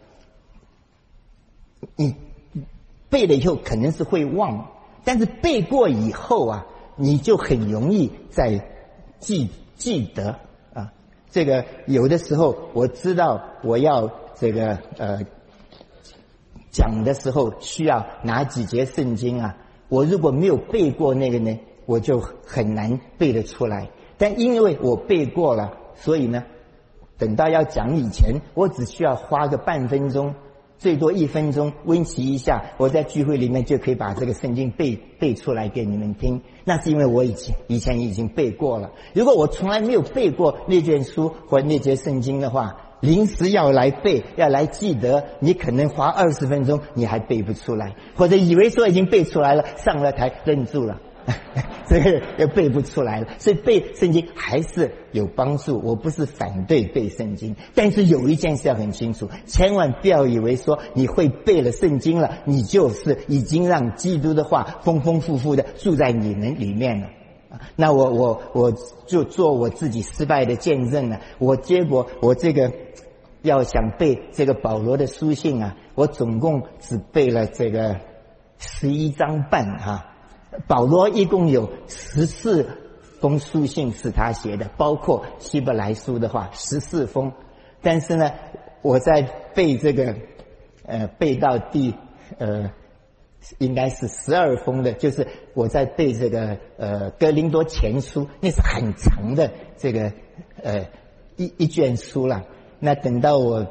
你背了以后可能是会忘，但是背过以后啊，你就很容易再记记得啊。这个有的时候我知道我要这个呃讲的时候需要哪几节圣经啊，我如果没有背过那个呢，我就很难背得出来。但因为我背过了，所以呢，等到要讲以前，我只需要花个半分钟，最多一分钟温习一下，我在聚会里面就可以把这个圣经背背出来给你们听。那是因为我以前以前已经背过了。如果我从来没有背过那卷书或那节圣经的话，临时要来背，要来记得，你可能花二十分钟你还背不出来，或者以为说已经背出来了，上了台愣住了。这个又背不出来了，所以背圣经还是有帮助。我不是反对背圣经，但是有一件事要很清楚，千万不要以为说你会背了圣经了，你就是已经让基督的话丰丰富富的住在你们里面了。那我我我就做我自己失败的见证了。我结果我这个要想背这个保罗的书信啊，我总共只背了这个十一章半啊。保罗一共有十四封书信是他写的，包括希伯来书的话十四封。但是呢，我在背这个呃背到第呃应该是十二封的，就是我在背这个呃哥林多前书，那是很长的这个呃一一卷书了。那等到我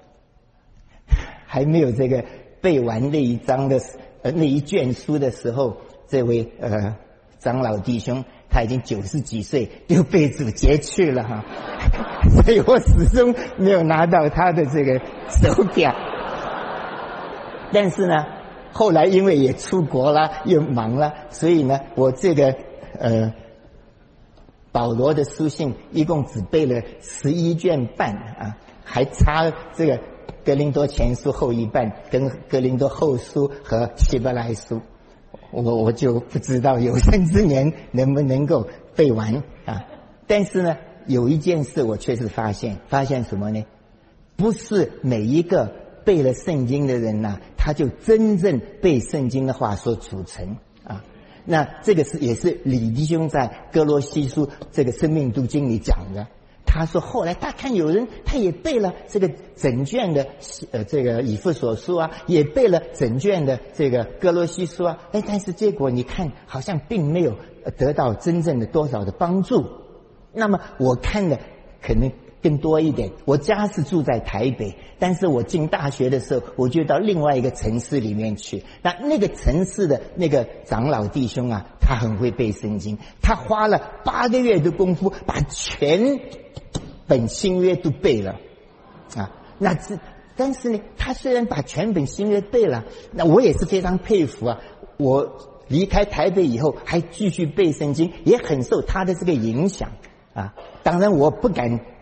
还没有这个背完那一章的呃那一卷书的时候，这位呃长老弟兄他已经九十几岁，又被主截去了哈，所以我始终没有拿到他的这个手表。但是呢，后来因为也出国了，又忙了，所以呢，我这个呃保罗的书信一共只背了十一卷半啊，还差这个哥林多前书后一半，跟哥林多后书和希伯来书。我我就不知道有生之年能不能够背完啊！但是呢，有一件事我确实发现，发现什么呢？不是每一个背了圣经的人呐、啊，他就真正被圣经的话所组成啊。那这个是也是李弟兄在哥罗西书这个生命读经里讲的。他说后来他看有人他也背了这个整卷的呃这个以弗所书啊，也背了整卷的这个哥罗西书啊，哎，但是结果你看好像并没有得到真正的多少的帮助。那么我看的可能更多一点。我家是住在台北，但是我进大学的时候，我就到另外一个城市里面去。那那个城市的那个长老弟兄啊，他很会背圣经，他花了八个月的功夫，把全本新约都背了啊。那这但是呢，他虽然把全本新约背了，那我也是非常佩服啊。我离开台北以后还继续背圣经，也很受他的这个影响啊。当然我不敢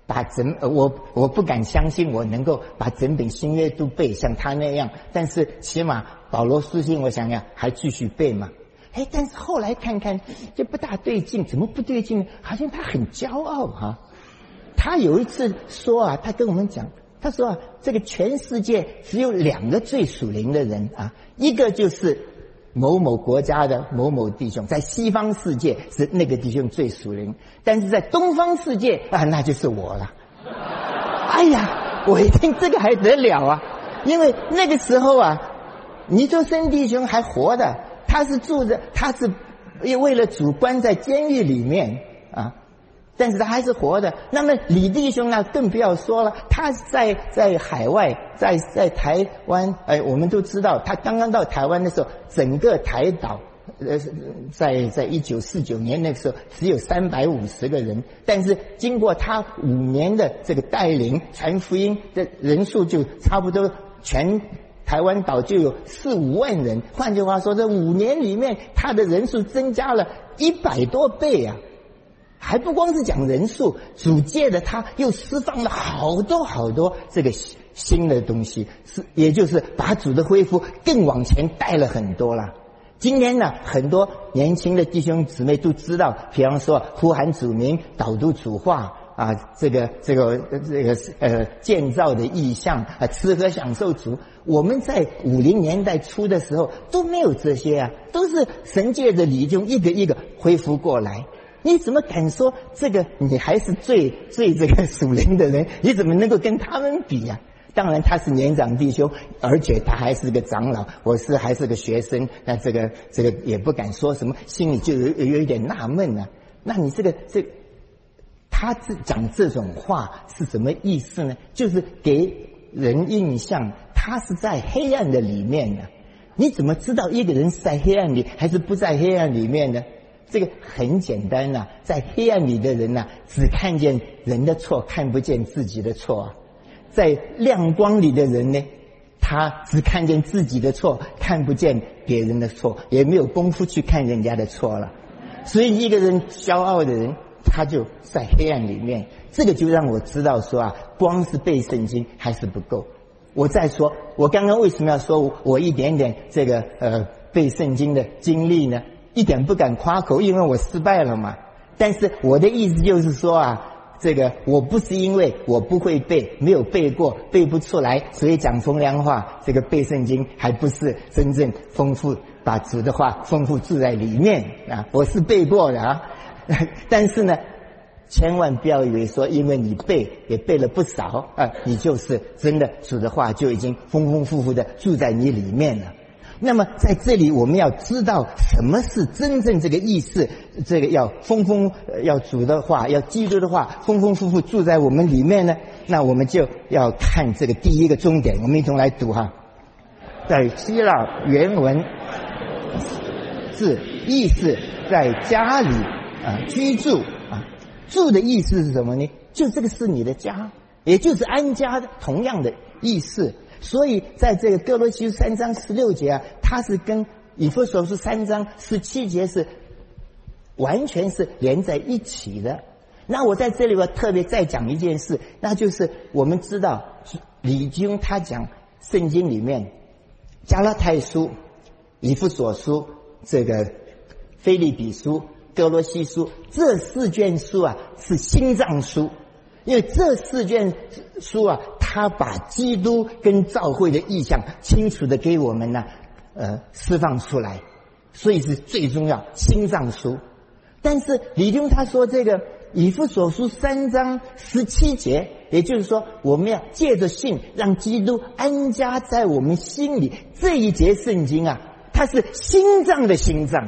把整呃我我不敢相信我能够把整本新约都背像他那样，但是起码保罗书信我想想还继续背嘛。哎，但是后来看看就不大对劲，怎么不对劲呢？好像他很骄傲啊。他有一次说啊，他跟我们讲，他说啊，这个全世界只有两个最属灵的人啊，一个就是某某国家的某某弟兄，在西方世界是那个弟兄最属灵，但是在东方世界啊，那就是我了。哎呀，我一听这个还得了啊！因为那个时候啊，尼作生弟兄还活的，他是住着，他是为了主关在监狱里面啊，但是他还是活的。那么李弟兄呢，更不要说了，他在在海外，在在台湾，哎，我们都知道，他刚刚到台湾的时候，整个台岛，呃，在在一九四九年那个时候，只有三百五十个人，但是经过他五年的这个带领传福音的人数，就差不多全台湾岛就有四五万人。换句话说，这五年里面，他的人数增加了一百多倍啊！还不光是讲人数，主借的他又释放了好多好多这个新的东西，是也就是把主的恢复更往前带了很多了。今天呢，很多年轻的弟兄姊妹都知道，比方说呼喊主名、导读主话啊，这个这个这个呃建造的意象啊，吃喝享受主。我们在五零年代初的时候都没有这些啊，都是神借着礼就一个一个恢复过来。你怎么敢说这个你还是最最这个属灵的人？你怎么能够跟他们比呀、啊？当然他是年长弟兄，而且他还是个长老，我是还是个学生，那这个这个也不敢说什么，心里就有有一点纳闷啊。那你这个这他讲这种话是什么意思呢？就是给人印象他是在黑暗的里面的。你怎么知道一个人是在黑暗里还是不在黑暗里面呢？这个很简单呐、啊，在黑暗里的人呐、啊，只看见人的错，看不见自己的错啊。在亮光里的人呢，他只看见自己的错，看不见别人的错，也没有功夫去看人家的错了。所以一个人骄傲的人，他就在黑暗里面。这个就让我知道说啊，光是背圣经还是不够。我再说，我刚刚为什么要说我一点点这个呃背圣经的经历呢？一点不敢夸口，因为我失败了嘛。但是我的意思就是说啊，这个我不是因为我不会背，没有背过，背不出来，所以讲风凉话。这个背圣经还不是真正丰富，把主的话丰富住在里面啊。我是背过的啊，但是呢，千万不要以为说因为你背也背了不少啊，你就是真的主的话就已经丰丰富富的住在你里面了。那么在这里我们要知道什么是真正这个意思，这个要丰丰要主的话，要基督的话丰丰富富住在我们里面呢，那我们就要看这个第一个重点，我们一同来读哈。在希腊原文是意思在家里啊居住啊，住的意思是什么呢？就这个是你的家，也就是安家的同样的意思。所以在这个哥罗西书三章十六节啊，它是跟以弗所书三章十七节是完全是连在一起的。那我在这里我特别再讲一件事，那就是我们知道李经他讲圣经里面加拉太书、以弗所书、这个腓立比书、哥罗西书这四卷书啊是心脏书，因为这四卷书啊，他把基督跟教会的意象清楚的给我们呢，呃，释放出来，所以是最重要心脏书。但是李弟兄他说这个以弗所书三章十七节，也就是说我们要借着信让基督安家在我们心里，这一节圣经啊，它是心脏的心脏。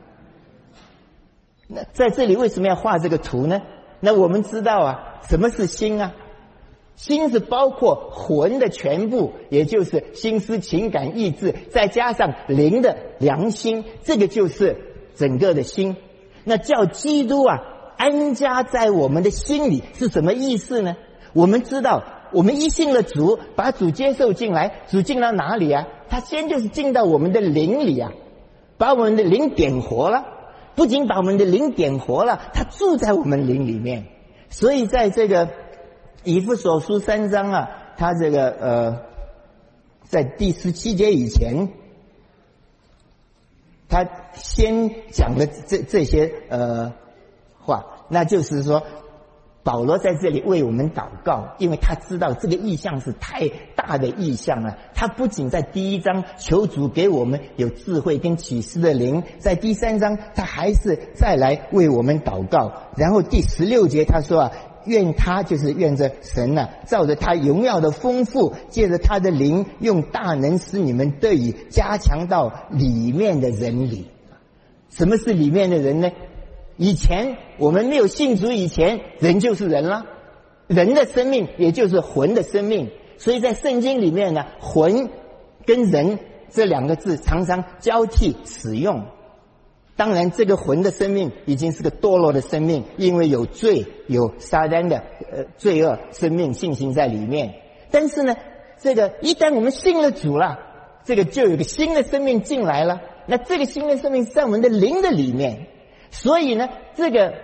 那在这里为什么要画这个图呢？那我们知道啊，什么是心啊？心是包括魂的全部，也就是心思情感意志，再加上灵的良心，这个就是整个的心。那叫基督啊安家在我们的心里是什么意思呢？我们知道我们一信了主，把主接受进来，主进到哪里啊？他先就是进到我们的灵里啊，把我们的灵点活了。不仅把我们的灵点活了，他住在我们灵里面。所以在这个以弗所书三章啊，他这个呃，在第十七节以前，他先讲了这这些呃话，那就是说，保罗在这里为我们祷告，因为他知道这个意象是太大的意象了。他不仅在第一章求主给我们有智慧跟启示的灵，在第三章他还是再来为我们祷告。然后第十六节他说啊，愿他就是愿着神啊，照着他荣耀的丰富，借着他的灵，用大能使你们得以加强到里面的人里。什么是里面的人呢？以前我们没有信主以前，人就是人了，人的生命也就是魂的生命。所以在圣经里面呢，魂跟人这两个字常常交替使用。当然这个魂的生命已经是个堕落的生命，因为有罪，有撒旦的呃罪恶生命进行在里面。但是呢，这个一旦我们信了主了，这个就有个新的生命进来了。那这个新的生命是在我们的灵的里面，所以呢，这个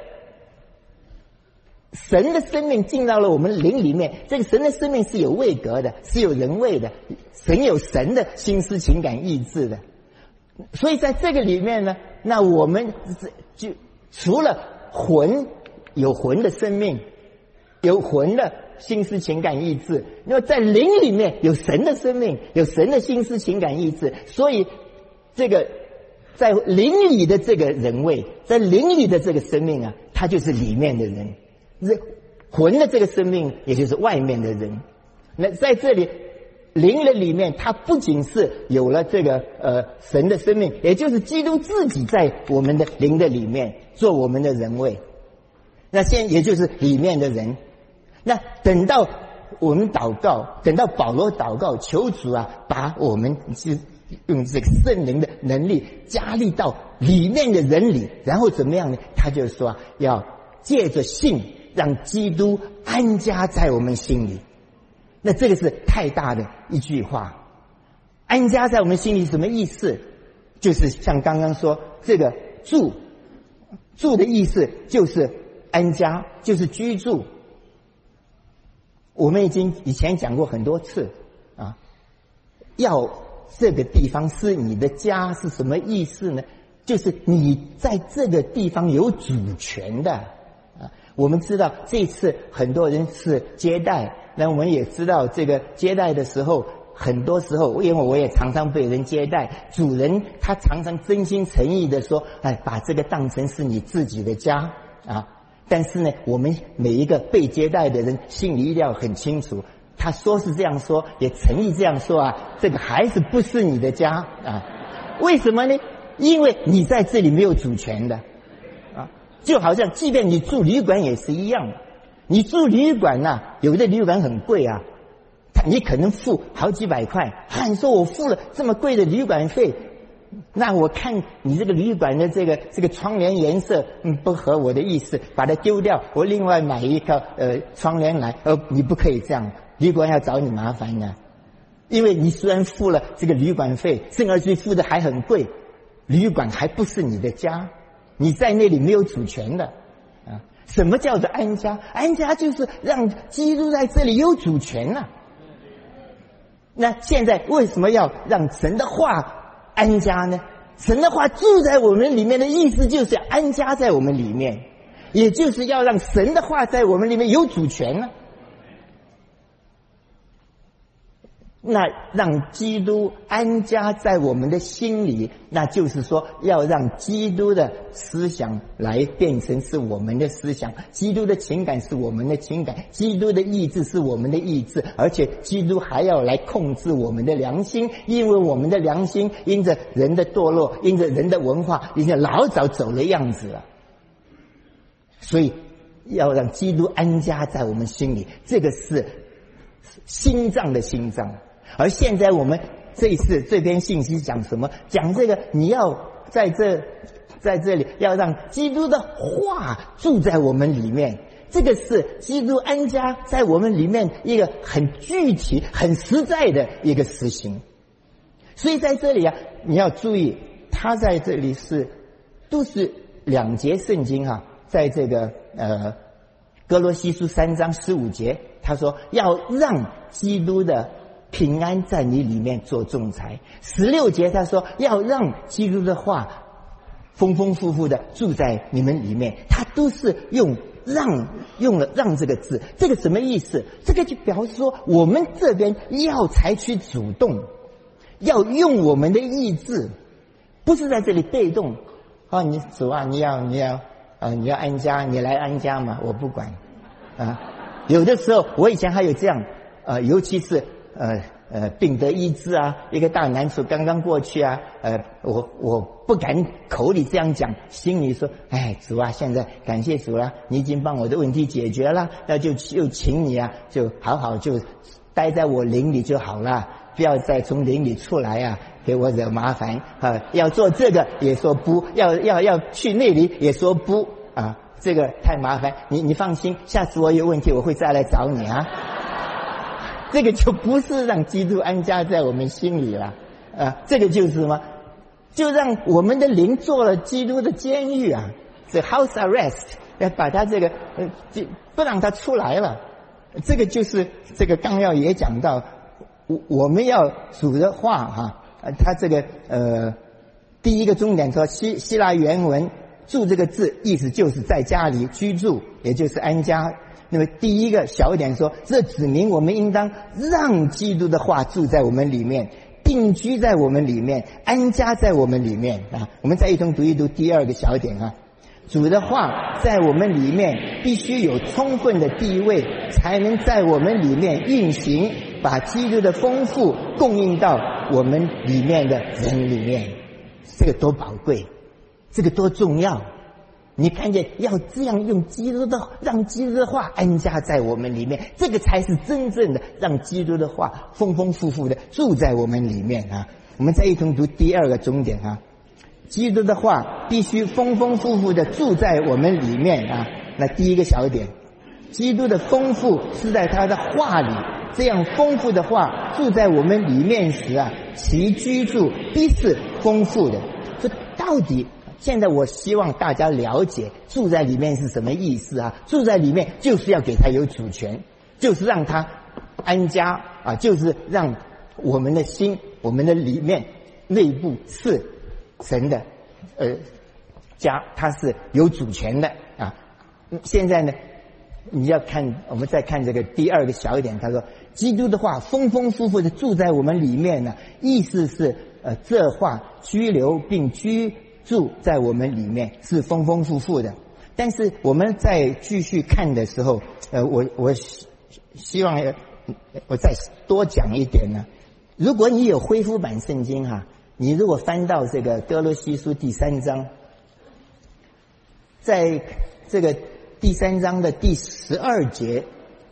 神的生命进到了我们灵里面，这个神的生命是有位格的，是有人位的，神有神的心思情感意志的。所以在这个里面呢，那我们就除了魂有魂的生命，有魂的心思情感意志，那么在灵里面有神的生命，有神的心思情感意志。所以这个在灵里的这个人位，在灵里的这个生命啊，它就是里面的人。魂的这个生命也就是外面的人。那在这里灵的里面，它不仅是有了这个呃神的生命，也就是基督自己在我们的灵的里面做我们的人位。那现在也就是里面的人。那等到我们祷告，等到保罗祷告求主啊，把我们用这个圣灵的能力加力到里面的人里，然后怎么样呢？他就说要借着信让基督安家在我们心里。那这个是太大的一句话。安家在我们心里什么意思？就是像刚刚说这个住，住的意思就是安家，就是居住。我们已经以前讲过很多次啊，要这个地方是你的家是什么意思呢？就是你在这个地方有主权的啊。我们知道这次很多人是接待，那我们也知道这个接待的时候，很多时候因为我也常常被人接待，主人他常常真心诚意的说，哎，把这个当成是你自己的家啊。但是呢，我们每一个被接待的人心里一定要很清楚，他说是这样说，也诚意这样说啊，这个还是不是你的家啊？为什么呢？因为你在这里没有主权的啊，就好像即便你住旅馆也是一样的。你住旅馆啊，有的旅馆很贵啊，你可能付好几百块啊，你说我付了这么贵的旅馆费，那我看你这个旅馆的这个这个窗帘颜色嗯不合我的意思，把它丢掉，我另外买一个呃窗帘来。呃你不可以这样，旅馆要找你麻烦的。因为你虽然付了这个旅馆费，甚而至付的还很贵，旅馆还不是你的家，你在那里没有主权的啊。什么叫做安家？安家就是让基督在这里有主权啊。那现在为什么要让神的话安家呢？神的话住在我们里面的意思就是安家在我们里面，也就是要让神的话在我们里面有主权啊。那让基督安家在我们的心里，那就是说要让基督的思想来变成是我们的思想，基督的情感是我们的情感，基督的意志是我们的意志，而且基督还要来控制我们的良心，因为我们的良心因着人的堕落，因着人的文化已经老早走了样子了。所以要让基督安家在我们心里，这个是心脏的心脏。而现在我们这一次这篇信息讲什么？讲这个你要在这在这里要让基督的话住在我们里面，这个是基督安家在我们里面一个很具体很实在的一个实行。所以在这里啊，你要注意，他在这里是都是两节圣经啊，在这个呃哥罗西书三章十五节， 他说要让基督的平安在你里面做仲裁。十六节他说要让基督的话丰丰富富的住在你们里面，他都是用让用了让这个字。这个什么意思？这个就表示说我们这边要采取主动，要用我们的意志，不是在这里被动。哦，你主啊，你要你要呃你要安家，你来安家嘛，我不管啊。有的时候我以前还有这样呃尤其是呃呃病得医治啊，一个大难处刚刚过去啊，呃我我不敢口里这样讲，心里说哎主啊，现在感谢主了，你已经帮我的问题解决了，那就就请你啊，就好好就待在我灵里就好了，不要再从灵里出来啊，给我惹麻烦啊！要做这个也说不，要要要去那里也说不啊！这个太麻烦，你你放心，下次我有问题我会再来找你啊。这个就不是让基督安家在我们心里了啊！这个就是什么？就让我们的灵做了基督的监狱啊，这 house arrest， 要把他这个呃不让他出来了。这个就是这个纲要也讲到，我我们要主的话哈，呃，他这个呃第一个重点说希希腊原文住这个字意思就是在家里居住，也就是安家。那么第一个小一点说，这指明我们应当让基督的话住在我们里面，定居在我们里面，安家在我们里面啊。我们再一同读一读第二个小一点啊。主的话在我们里面必须有充分的地位，才能在我们里面运行，把基督的丰富供应到我们里面的人里面。这个多宝贵，这个多重要。你看见要这样用基督的，让基督的话安家在我们里面，这个才是真正的让基督的话丰丰富富的住在我们里面啊。我们再一同读第二个重点啊。基督的话必须丰丰富富的住在我们里面啊。那第一个小点，基督的丰富是在他的话里，这样丰富的话住在我们里面时啊，其居住必是丰富的。这到底现在我希望大家了解住在里面是什么意思啊？住在里面就是要给他有主权，就是让他安家啊，就是让我们的心，我们的里面内部是神的呃家，他是有主权的啊。现在呢，你要看，我们再看这个第二个小一点，他说基督的话丰丰富富的住在我们里面呢，意思是呃这话居留并居住在我们里面是丰丰富富的。但是我们在继续看的时候，呃我我希望我再多讲一点呢。如果你有恢复版圣经哈、啊，你如果翻到这个哥罗西书第三章，在这个第三章的第十二节，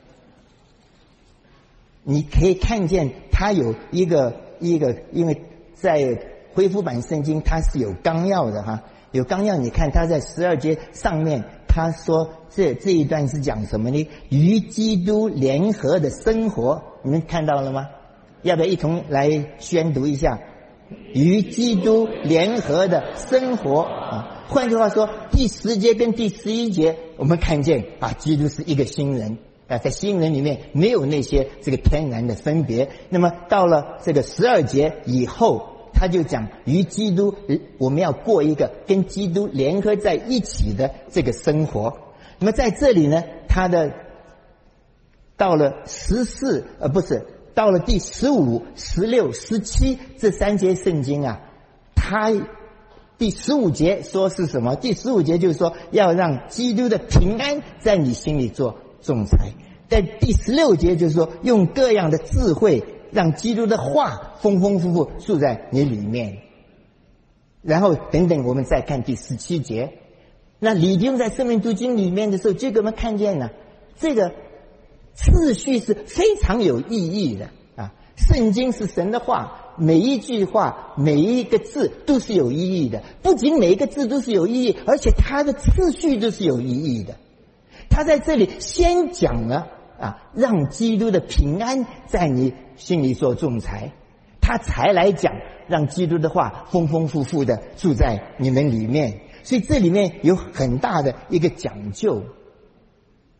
你可以看见它有一个一个，因为在恢复版圣经它是有纲要的哈，有纲要。你看它在十二节上面，他说这这一段是讲什么呢？与基督联合的生活，你们看到了吗？要不要一同来宣读一下？与基督联合的生活啊，换句话说，第十节跟第十一节，我们看见啊，基督是一个新人啊，在新人里面没有那些这个天然的分别。那么到了这个十二节以后，他就讲与基督，我们要过一个跟基督联合在一起的这个生活。那么在这里呢，他的到了十四呃不是。到了第十五、十六、十七这三节圣经啊，他第十五节说是什么？第十五节就是说要让基督的平安在你心里做仲裁。在第十六节就是说用各样的智慧让基督的话丰丰富富住在你里面。然后等等，我们再看第十七节。那李弟兄在生命读经里面的时候，就给我们看见了这个次序是非常有意义的啊！圣经是神的话，每一句话、每一个字都是有意义的。不仅每一个字都是有意义，而且它的次序都是有意义的。他在这里先讲了啊，让基督的平安在你心里做仲裁，他才来讲让基督的话丰丰富富的住在你们里面。所以这里面有很大的一个讲究。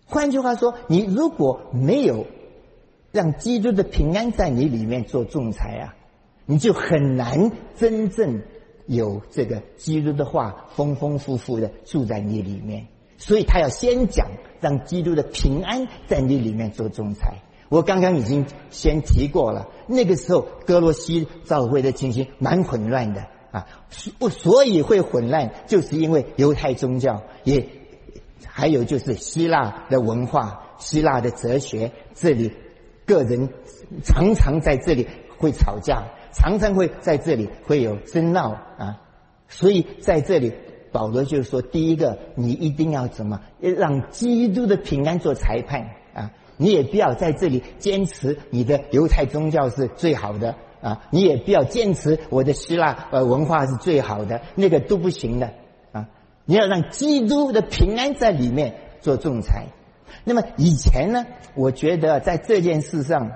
换句话说，你如果没有让基督的平安在你里面做仲裁啊，你就很难真正有这个基督的话丰丰富富的住在你里面。所以他要先讲让基督的平安在你里面做仲裁。我刚刚已经先提过了，那个时候哥罗西教会的情形蛮混乱的啊，所以会混乱就是因为犹太宗教，也还有就是希腊的文化、希腊的哲学，这里个人常常在这里会吵架，常常会在这里会有争闹啊。所以在这里保罗就说，第一个你一定要怎么让基督的平安做裁判啊，你也不要在这里坚持你的犹太宗教是最好的啊，你也不要坚持我的希腊呃文化是最好的，那个都不行的啊！你要让基督的平安在里面做仲裁。那么以前呢，我觉得在这件事上，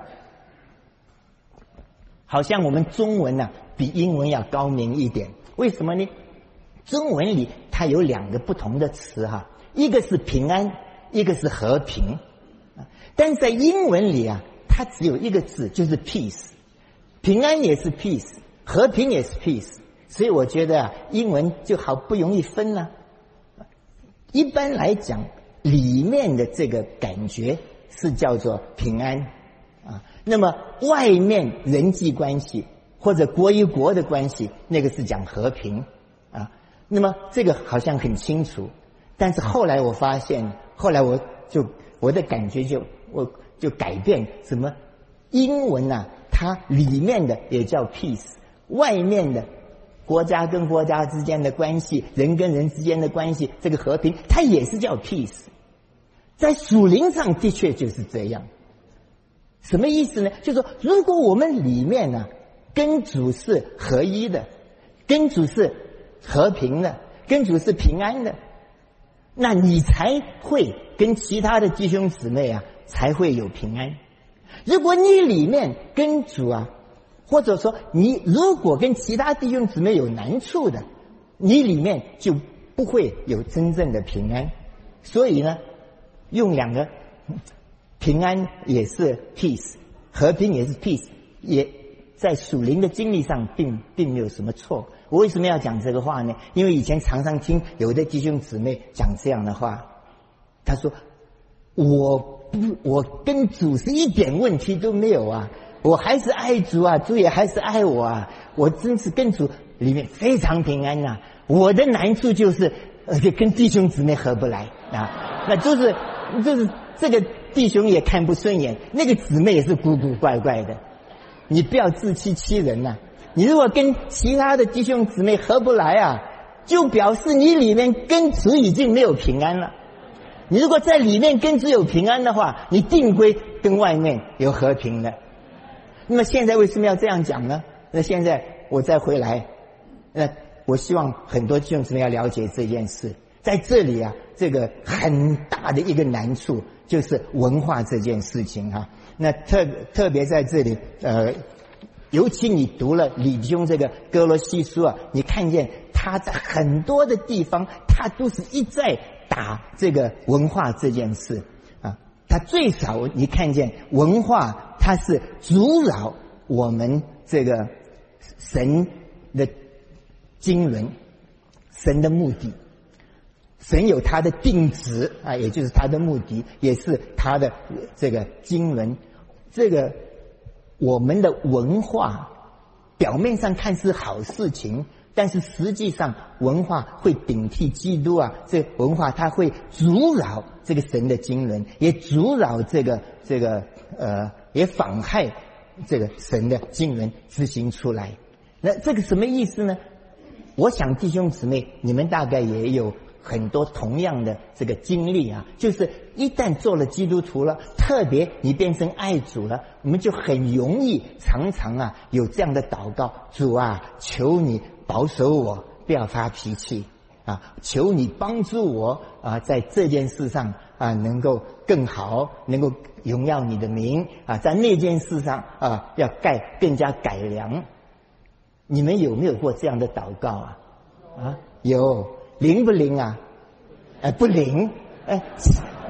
好像我们中文呢、啊、比英文要高明一点。为什么呢？中文里它有两个不同的词哈，一个是平安，一个是和平。但是在英文里啊，它只有一个字，就是 peace。平安也是 peace， 和平也是 peace。所以我觉得啊，英文就好不容易分了、啊。一般来讲，里面的这个感觉是叫做平安啊，那么外面人际关系或者国与国的关系，那个是讲和平啊。那么这个好像很清楚，但是后来我发现，后来我就我的感觉就我就改变，什么英文啊，它里面的也叫 peace， 外面的国家跟国家之间的关系，人跟人之间的关系，这个和平它也是叫 peace。在属灵上的确就是这样。什么意思呢？就是说如果我们里面呢、啊、跟主是合一的，跟主是和平的，跟主是平安的，那你才会跟其他的弟兄姊妹啊才会有平安。如果你里面跟主啊，或者说你如果跟其他弟兄姊妹有难处的，你里面就不会有真正的平安。所以呢，用两个平安也是 peace， 和平也是 peace， 也在属灵的经历上并并没有什么错。我为什么要讲这个话呢？因为以前常常听有的弟兄姊妹讲这样的话，他说我不我跟主是一点问题都没有啊，我还是爱主啊，主也还是爱我啊，我真是跟主里面非常平安啊，我的难处就是呃跟弟兄姊妹合不来啊，那就是就是这个弟兄也看不顺眼，那个姊妹也是古古怪怪的。你不要自欺欺人呐、啊！你如果跟其他的弟兄姊妹合不来啊，就表示你里面跟主已经没有平安了。你如果在里面跟主有平安的话，你定规跟外面有和平的。那么现在为什么要这样讲呢？那现在我再回来，那我希望很多弟兄姊妹要了解这件事。在这里啊，这个很大的一个难处就是文化这件事情啊。那特特别在这里，呃，尤其你读了李弟兄这个哥罗西书啊，你看见他在很多的地方，他都是一再打这个文化这件事啊。他最少你看见文化，它是阻扰我们这个神的经纶，神的目的。神有他的定旨啊，也就是他的目的，也是他的这个经纶。这个我们的文化表面上看是好事情，但是实际上文化会顶替基督啊，这个文化它会阻扰这个神的经纶，也阻扰这个这个呃，也妨害这个神的经纶执行出来。那这个什么意思呢？我想弟兄姊妹，你们大概也有很多同样的这个经历啊，就是一旦做了基督徒了，特别你变成爱主了，我们就很容易常常啊有这样的祷告：主啊，求你保守我，不要发脾气啊，求你帮助我啊，在这件事上啊能够更好，能够荣耀你的名啊，在那件事上啊要改更加改良。你们有没有过这样的祷告啊？啊，有。灵不灵啊？哎，不灵。哎，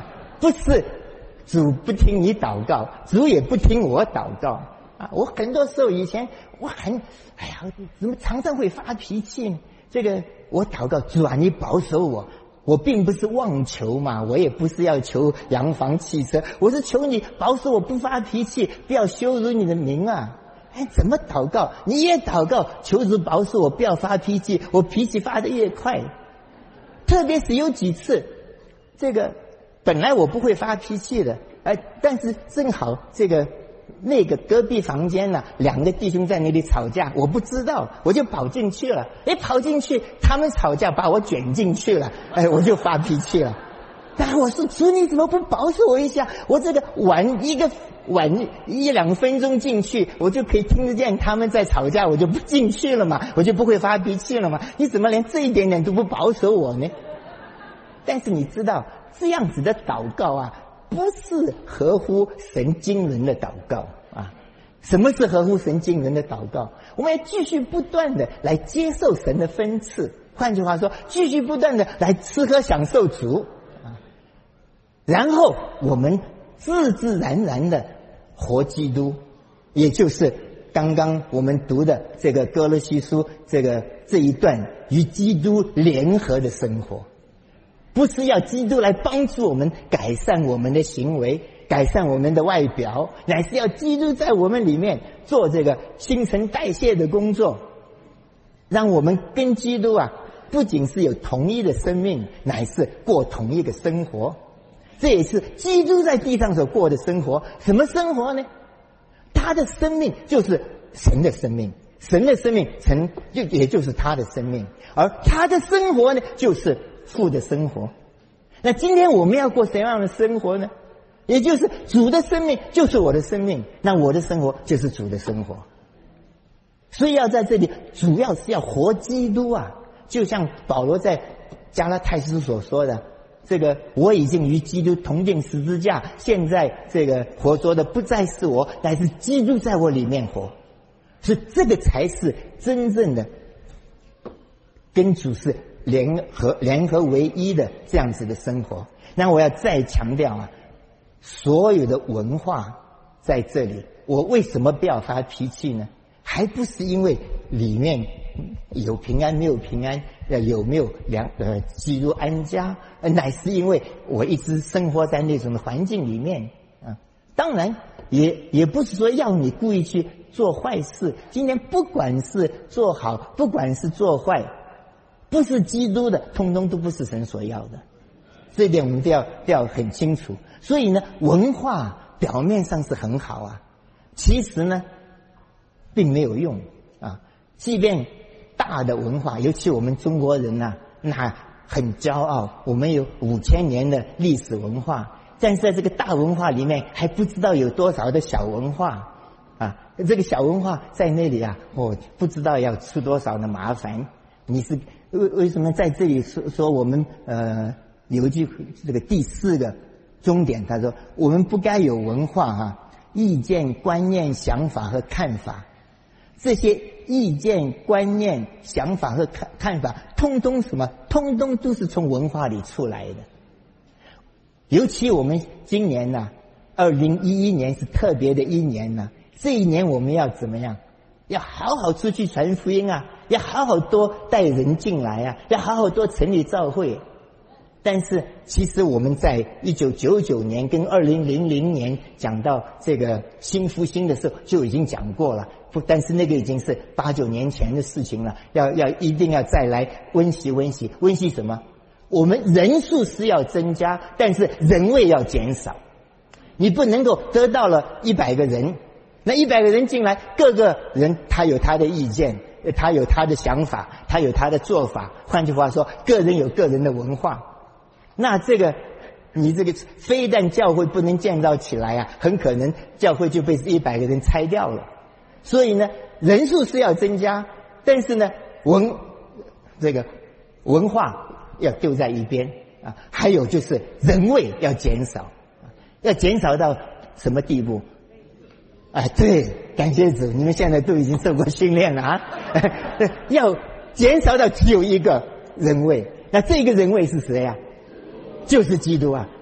不是主不听你祷告，主也不听我祷告啊！我很多时候以前我很哎呀，怎么常常会发脾气呢？这个我祷告主啊，你保守我。我并不是妄求嘛，我也不是要求洋房汽车，我是求你保守我不发脾气，不要羞辱你的名啊！哎，怎么祷告？你也祷告，求主保守我不要发脾气，我脾气发得越快。特别是有几次，这个本来我不会发脾气的，哎，但是正好这个那个隔壁房间呢、啊，两个弟兄在那里吵架，我不知道，我就跑进去了。哎，跑进去，他们吵架把我卷进去了，哎，我就发脾气了。但我说主，你怎么不保守我一下？我这个晚一个晚一两分钟进去，我就可以听得见他们在吵架，我就不进去了嘛，我就不会发脾气了嘛。你怎么连这一点点都不保守我呢？但是你知道，这样子的祷告啊，不是合乎神经纶的祷告啊！什么是合乎神经纶的祷告？我们要继续不断的来接受神的分赐，换句话说，继续不断的来吃喝享受主啊，然后我们自自然然的活基督，也就是刚刚我们读的这个哥罗西书这个这一段与基督联合的生活。不是要基督来帮助我们改善我们的行为，改善我们的外表，乃是要基督在我们里面做这个新陈代谢的工作，让我们跟基督啊不仅是有同一的生命，乃是过同一个生活。这也是基督在地上所过的生活。什么生活呢？他的生命就是神的生命，神的生命神就也就是他的生命，而他的生活呢就是父的生活。那今天我们要过什么样的生活呢？也就是主的生命就是我的生命，那我的生活就是主的生活。所以要在这里主要是要活基督啊，就像保罗在加拉太书所说的，这个我已经与基督同定十字架，现在这个活着的不再是我，乃是基督在我里面活。所以这个才是真正的跟主是联合联合为一的这样子的生活。那我要再强调啊，所有的文化在这里，我为什么不要发脾气呢？还不是因为里面有平安没有平安，呃有没有良呃基督安家，呃乃是因为我一直生活在那种的环境里面啊。当然也也不是说要你故意去做坏事，今天不管是做好不管是做坏，不是基督的通通都不是神所要的，这一点我们都要都要很清楚。所以呢，文化表面上是很好啊，其实呢并没有用啊。即便大的文化，尤其我们中国人啊，那很骄傲，我们有五千年的历史文化，但是在这个大文化里面还不知道有多少的小文化啊。这个小文化在那里啊，我不知道要出多少的麻烦。你是为为什么在这里说说我们呃有一句这个第四个终点，他说我们不该有文化啊，意见观念想法和看法，这些意见观念想法和看看法通通什么通通都是从文化里出来的。尤其我们今年呢、啊、二零一一年是特别的一年呢、啊、这一年我们要怎么样？要好好出去传福音啊，要好好多带人进来啊，要好好多成立教会。但是其实我们在一九九九年跟二零零零年讲到这个新复兴的时候就已经讲过了，不，但是那个已经是八九年前的事情了，要要一定要再来温习温习温习什么？我们人数是要增加，但是人位要减少。你不能够得到了一百个人，那一百个人进来，各个人他有他的意见，他有他的想法，他有他的做法，换句话说，个人有个人的文化。那这个你这个非但教会不能建造起来啊，很可能教会就被一百个人拆掉了。所以呢，人数是要增加，但是呢文这个文化要丢在一边啊。还有就是人位要减少，要减少到什么地步？啊，对，感谢主，你们现在都已经受过训练了啊！要减少到只有一个人位，那这个人位是谁啊？就是基督啊！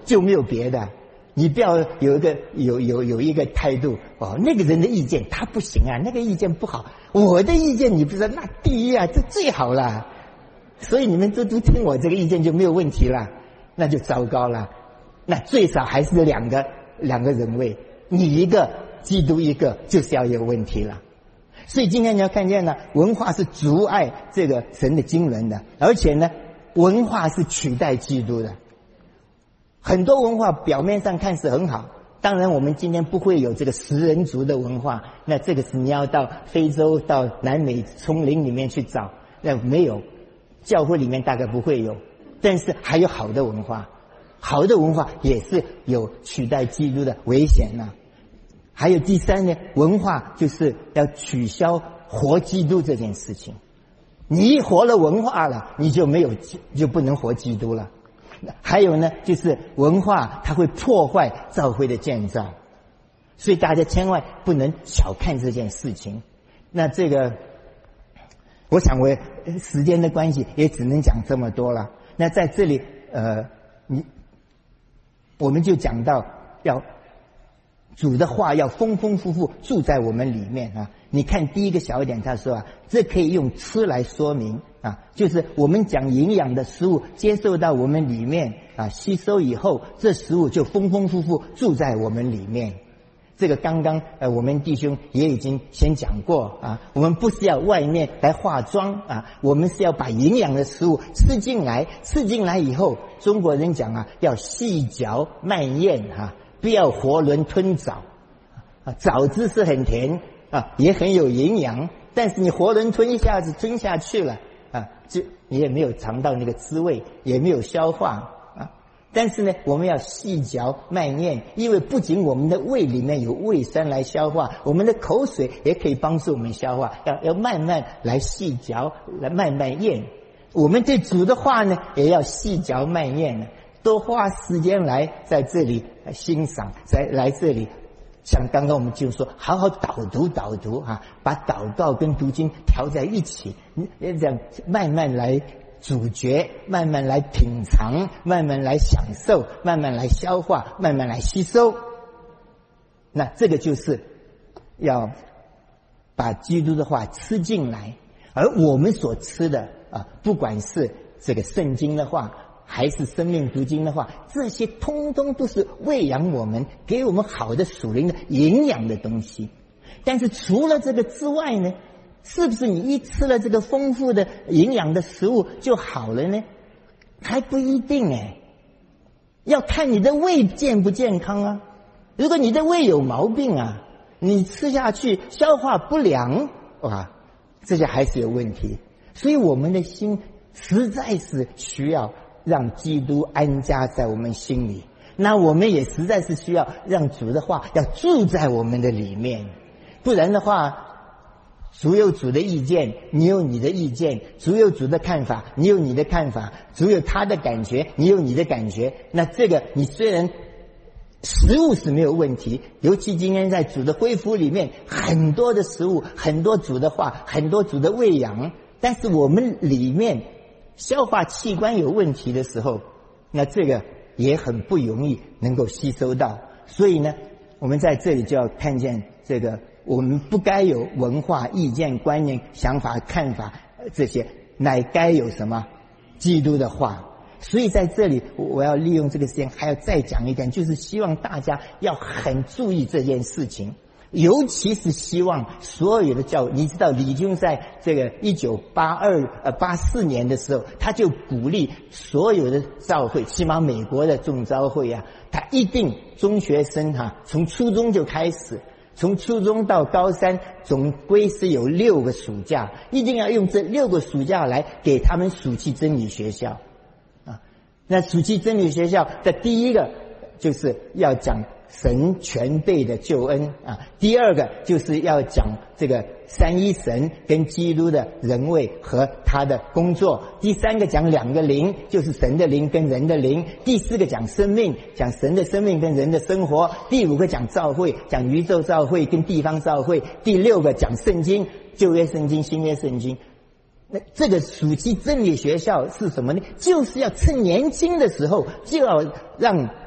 就没有别的。你不要有一个有有有一个态度哦，那个人的意见他不行啊，那个意见不好，我的意见你不是那第一啊，这最好了。所以你们都都听我这个意见就没有问题了，那就糟糕了。那最少还是两个两个人位，你一个，基督一个，就是要有问题了。所以今天你要看见呢，文化是阻碍这个神的经纶的，而且呢，文化是取代基督的。很多文化表面上看似很好，当然我们今天不会有这个食人族的文化，那这个是你要到非洲到南美丛林里面去找，那没有，教会里面大概不会有。但是还有好的文化，好的文化也是有取代基督的危险啊。还有第三呢，文化就是要取消活基督这件事情。你一活了文化了，你就没有就不能活基督了。还有呢，就是文化它会破坏教会的建造，所以大家千万不能小看这件事情。那这个我想我时间的关系也只能讲这么多了。那在这里呃你我们就讲到要主的话要丰丰富富住在我们里面啊。你看第一个小一点，他说啊，这可以用吃来说明啊，就是我们讲营养的食物接受到我们里面啊，吸收以后，这食物就丰丰富富住在我们里面。这个刚刚呃我们弟兄也已经先讲过啊，我们不是要外面来化妆啊，我们是要把营养的食物吃进来，吃进来以后，中国人讲啊，要细嚼慢咽啊，不要囫囵吞枣啊，枣子是很甜啊，也很有营养，但是你囫囵吞一下子吞下去了啊，就你也没有尝到那个滋味，也没有消化啊。但是呢，我们要细嚼慢咽，因为不仅我们的胃里面有胃酸来消化，我们的口水也可以帮助我们消化，要要慢慢来细嚼，来慢慢咽。我们对主的话呢，也要细嚼慢咽，多花时间来在这里欣赏，在来这里。像刚刚我们就说，好好导读导读啊，把祷告跟读经调在一起，这样慢慢来咀嚼，慢慢来品尝，慢慢来享受，慢慢来消化，慢慢来吸收。那这个就是要把基督的话吃进来，而我们所吃的啊，不管是这个圣经的话，还是生命读经的话，这些通通都是喂养我们，给我们好的属灵的营养的东西。但是除了这个之外呢，是不是你一吃了这个丰富的营养的食物就好了呢？还不一定哎，要看你的胃健不健康啊。如果你的胃有毛病啊，你吃下去消化不良，哇，这些还是有问题。所以我们的心实在是需要让基督安家在我们心里，那我们也实在是需要让主的话要住在我们的里面。不然的话，主有主的意见，你有你的意见；主有主的看法，你有你的看法；主有他的感觉，你有你的感觉。那这个你虽然食物是没有问题，尤其今天在主的恢复里面，很多的食物，很多主的话，很多主的喂养，但是我们里面消化器官有问题的时候，那这个也很不容易能够吸收到。所以呢，我们在这里就要看见这个，我们不该有文化、意见、观念、想法、看法这些，乃该有什么？基督的话。所以在这里我要利用这个时间还要再讲一点，就是希望大家要很注意这件事情，尤其是希望所有的教会，你知道李军在这个一九八二呃八四年的时候，他就鼓励所有的教会，起码美国的众召会啊，他一定中学生哈、啊，从初中就开始，从初中到高三总归是有六个暑假，一定要用这六个暑假来给他们暑期真理学校啊。那暑期真理学校的第一个就是要讲神全备的救恩啊，第二个就是要讲这个三一神跟基督的人位和他的工作，第三个讲两个灵，就是神的灵跟人的灵，第四个讲生命，讲神的生命跟人的生活，第五个讲教会，讲宇宙教会跟地方教会，第六个讲圣经，旧约圣经新约圣经。那这个暑期真理学校是什么呢？就是要趁年轻的时候就要让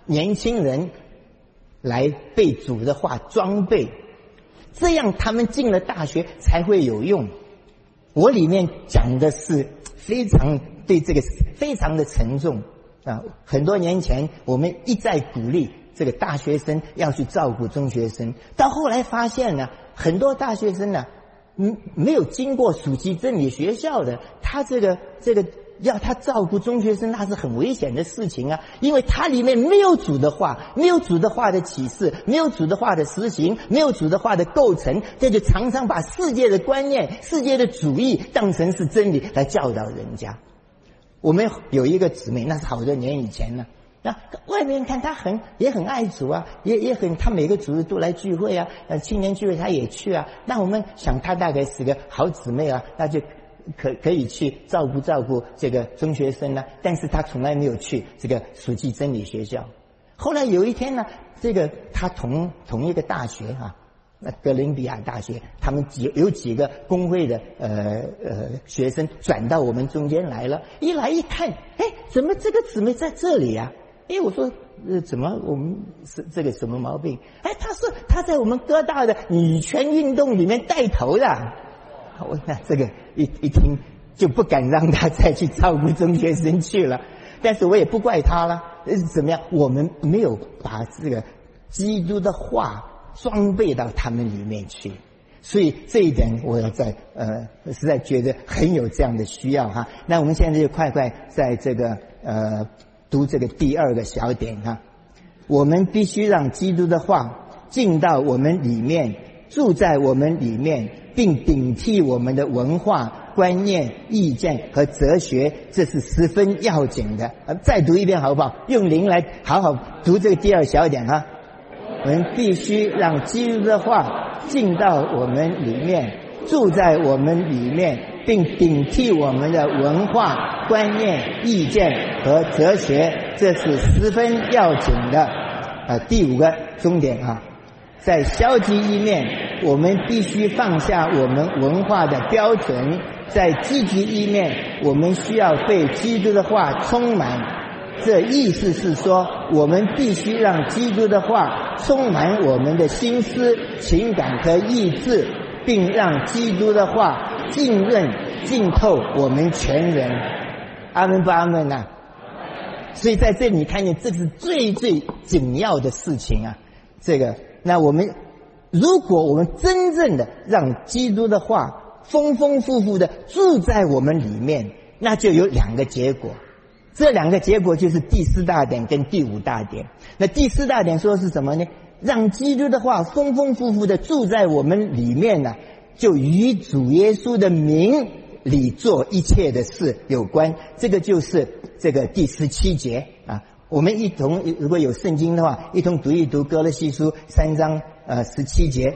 年轻人来被主的话装备，这样他们进了大学才会有用。我里面讲的是非常对这个非常的沉重啊！很多年前我们一再鼓励这个大学生要去照顾中学生，到后来发现呢，很多大学生呢，嗯，没有经过暑期真理学校的，他这个这个要他照顾中学生，那是很危险的事情啊！因为他里面没有主的话，没有主的话的启示，没有主的话的实行，没有主的话的构成，这就常常把世界的观念、世界的主义当成是真理来教导人家。我们有一个姊妹，那是好多年以前了。那外面看他很也很爱主啊，也也很他每个主日都来聚会啊，呃，青年聚会他也去啊。那我们想他大概是个好姊妹啊，那就可可以去照顾照顾这个中学生呢、啊。但是他从来没有去这个暑期真理学校。后来有一天呢，这个他同同一个大学啊，那哥伦比亚大学，他们几有几个工会的呃呃学生转到我们中间来了，一来一看，哎，怎么这个姊妹在这里啊？哎，我说，呃，怎么我们是这个什么毛病？哎，他说他在我们哥大的女权运动里面带头的。我那这个一一听就不敢让他再去照顾中学生去了。但是我也不怪他了，呃，怎么样？我们没有把这个基督的话装备到他们里面去，所以这一点我要在呃实在觉得很有这样的需要哈。那我们现在就快快在这个呃。读这个第二个小点哈，我们必须让基督的话进到我们里面，住在我们里面，并顶替我们的文化、观念、意见和哲学，这是十分要紧的。呃，再读一遍好不好？用灵来好好读这个第二小点哈。我们必须让基督的话进到我们里面，住在我们里面，并顶替我们的文化、观念、意见和哲学，这是十分要紧的。啊，第五个重点啊，在消极一面，我们必须放下我们文化的标准；在积极一面，我们需要被基督的话充满。这意思是说，我们必须让基督的话充满我们的心思、情感和意志，并让基督的话浸润、浸透我们全人。阿门不阿门啊？所以在这里你看见，这是最最紧要的事情啊！这个，那我们如果我们真正的让基督的话丰丰富富的住在我们里面，那就有两个结果。这两个结果就是第四大点跟第五大点。那第四大点说的是什么呢？让基督的话丰丰富富的住在我们里面呢、啊，就与主耶稣的名里做一切的事有关。这个就是这个第十七节啊。我们一同如果有圣经的话，一同读一读哥罗西书三章呃十七节。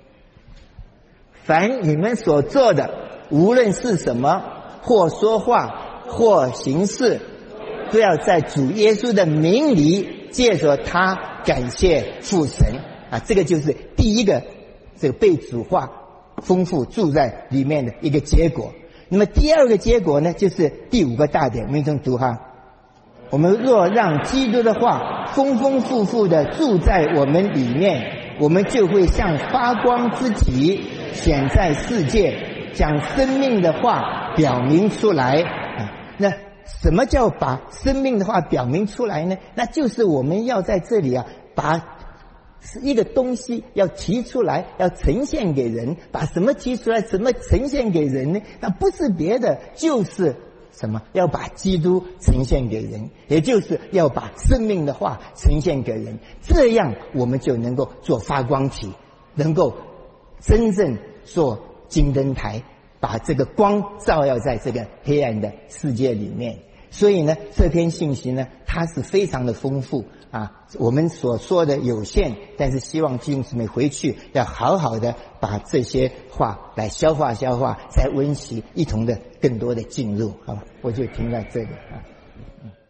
凡你们所做的，无论是什么，或说话，或行事，都要在主耶稣的名里借着他感谢父神啊。这个就是第一个这个被主化丰富住在里面的一个结果。那么第二个结果呢，就是第五个大点，我们一同读哈。我们若让基督的话丰丰富富的住在我们里面，我们就会像发光之体显在世界，将生命的话表明出来啊。那什么叫把生命的话表明出来呢？那就是我们要在这里啊，把一个东西要提出来，要呈现给人。把什么提出来，什么呈现给人呢？那不是别的，就是什么？要把基督呈现给人，也就是要把生命的话呈现给人。这样我们就能够做发光体，能够真正做金灯台，把这个光照耀在这个黑暗的世界里面。所以呢，这篇信息呢，它是非常的丰富啊。我们所说的有限，但是希望弟兄姊妹回去要好好的把这些话来消化消化，再温习，一同的更多的进入。好吧，我就停在这里啊。嗯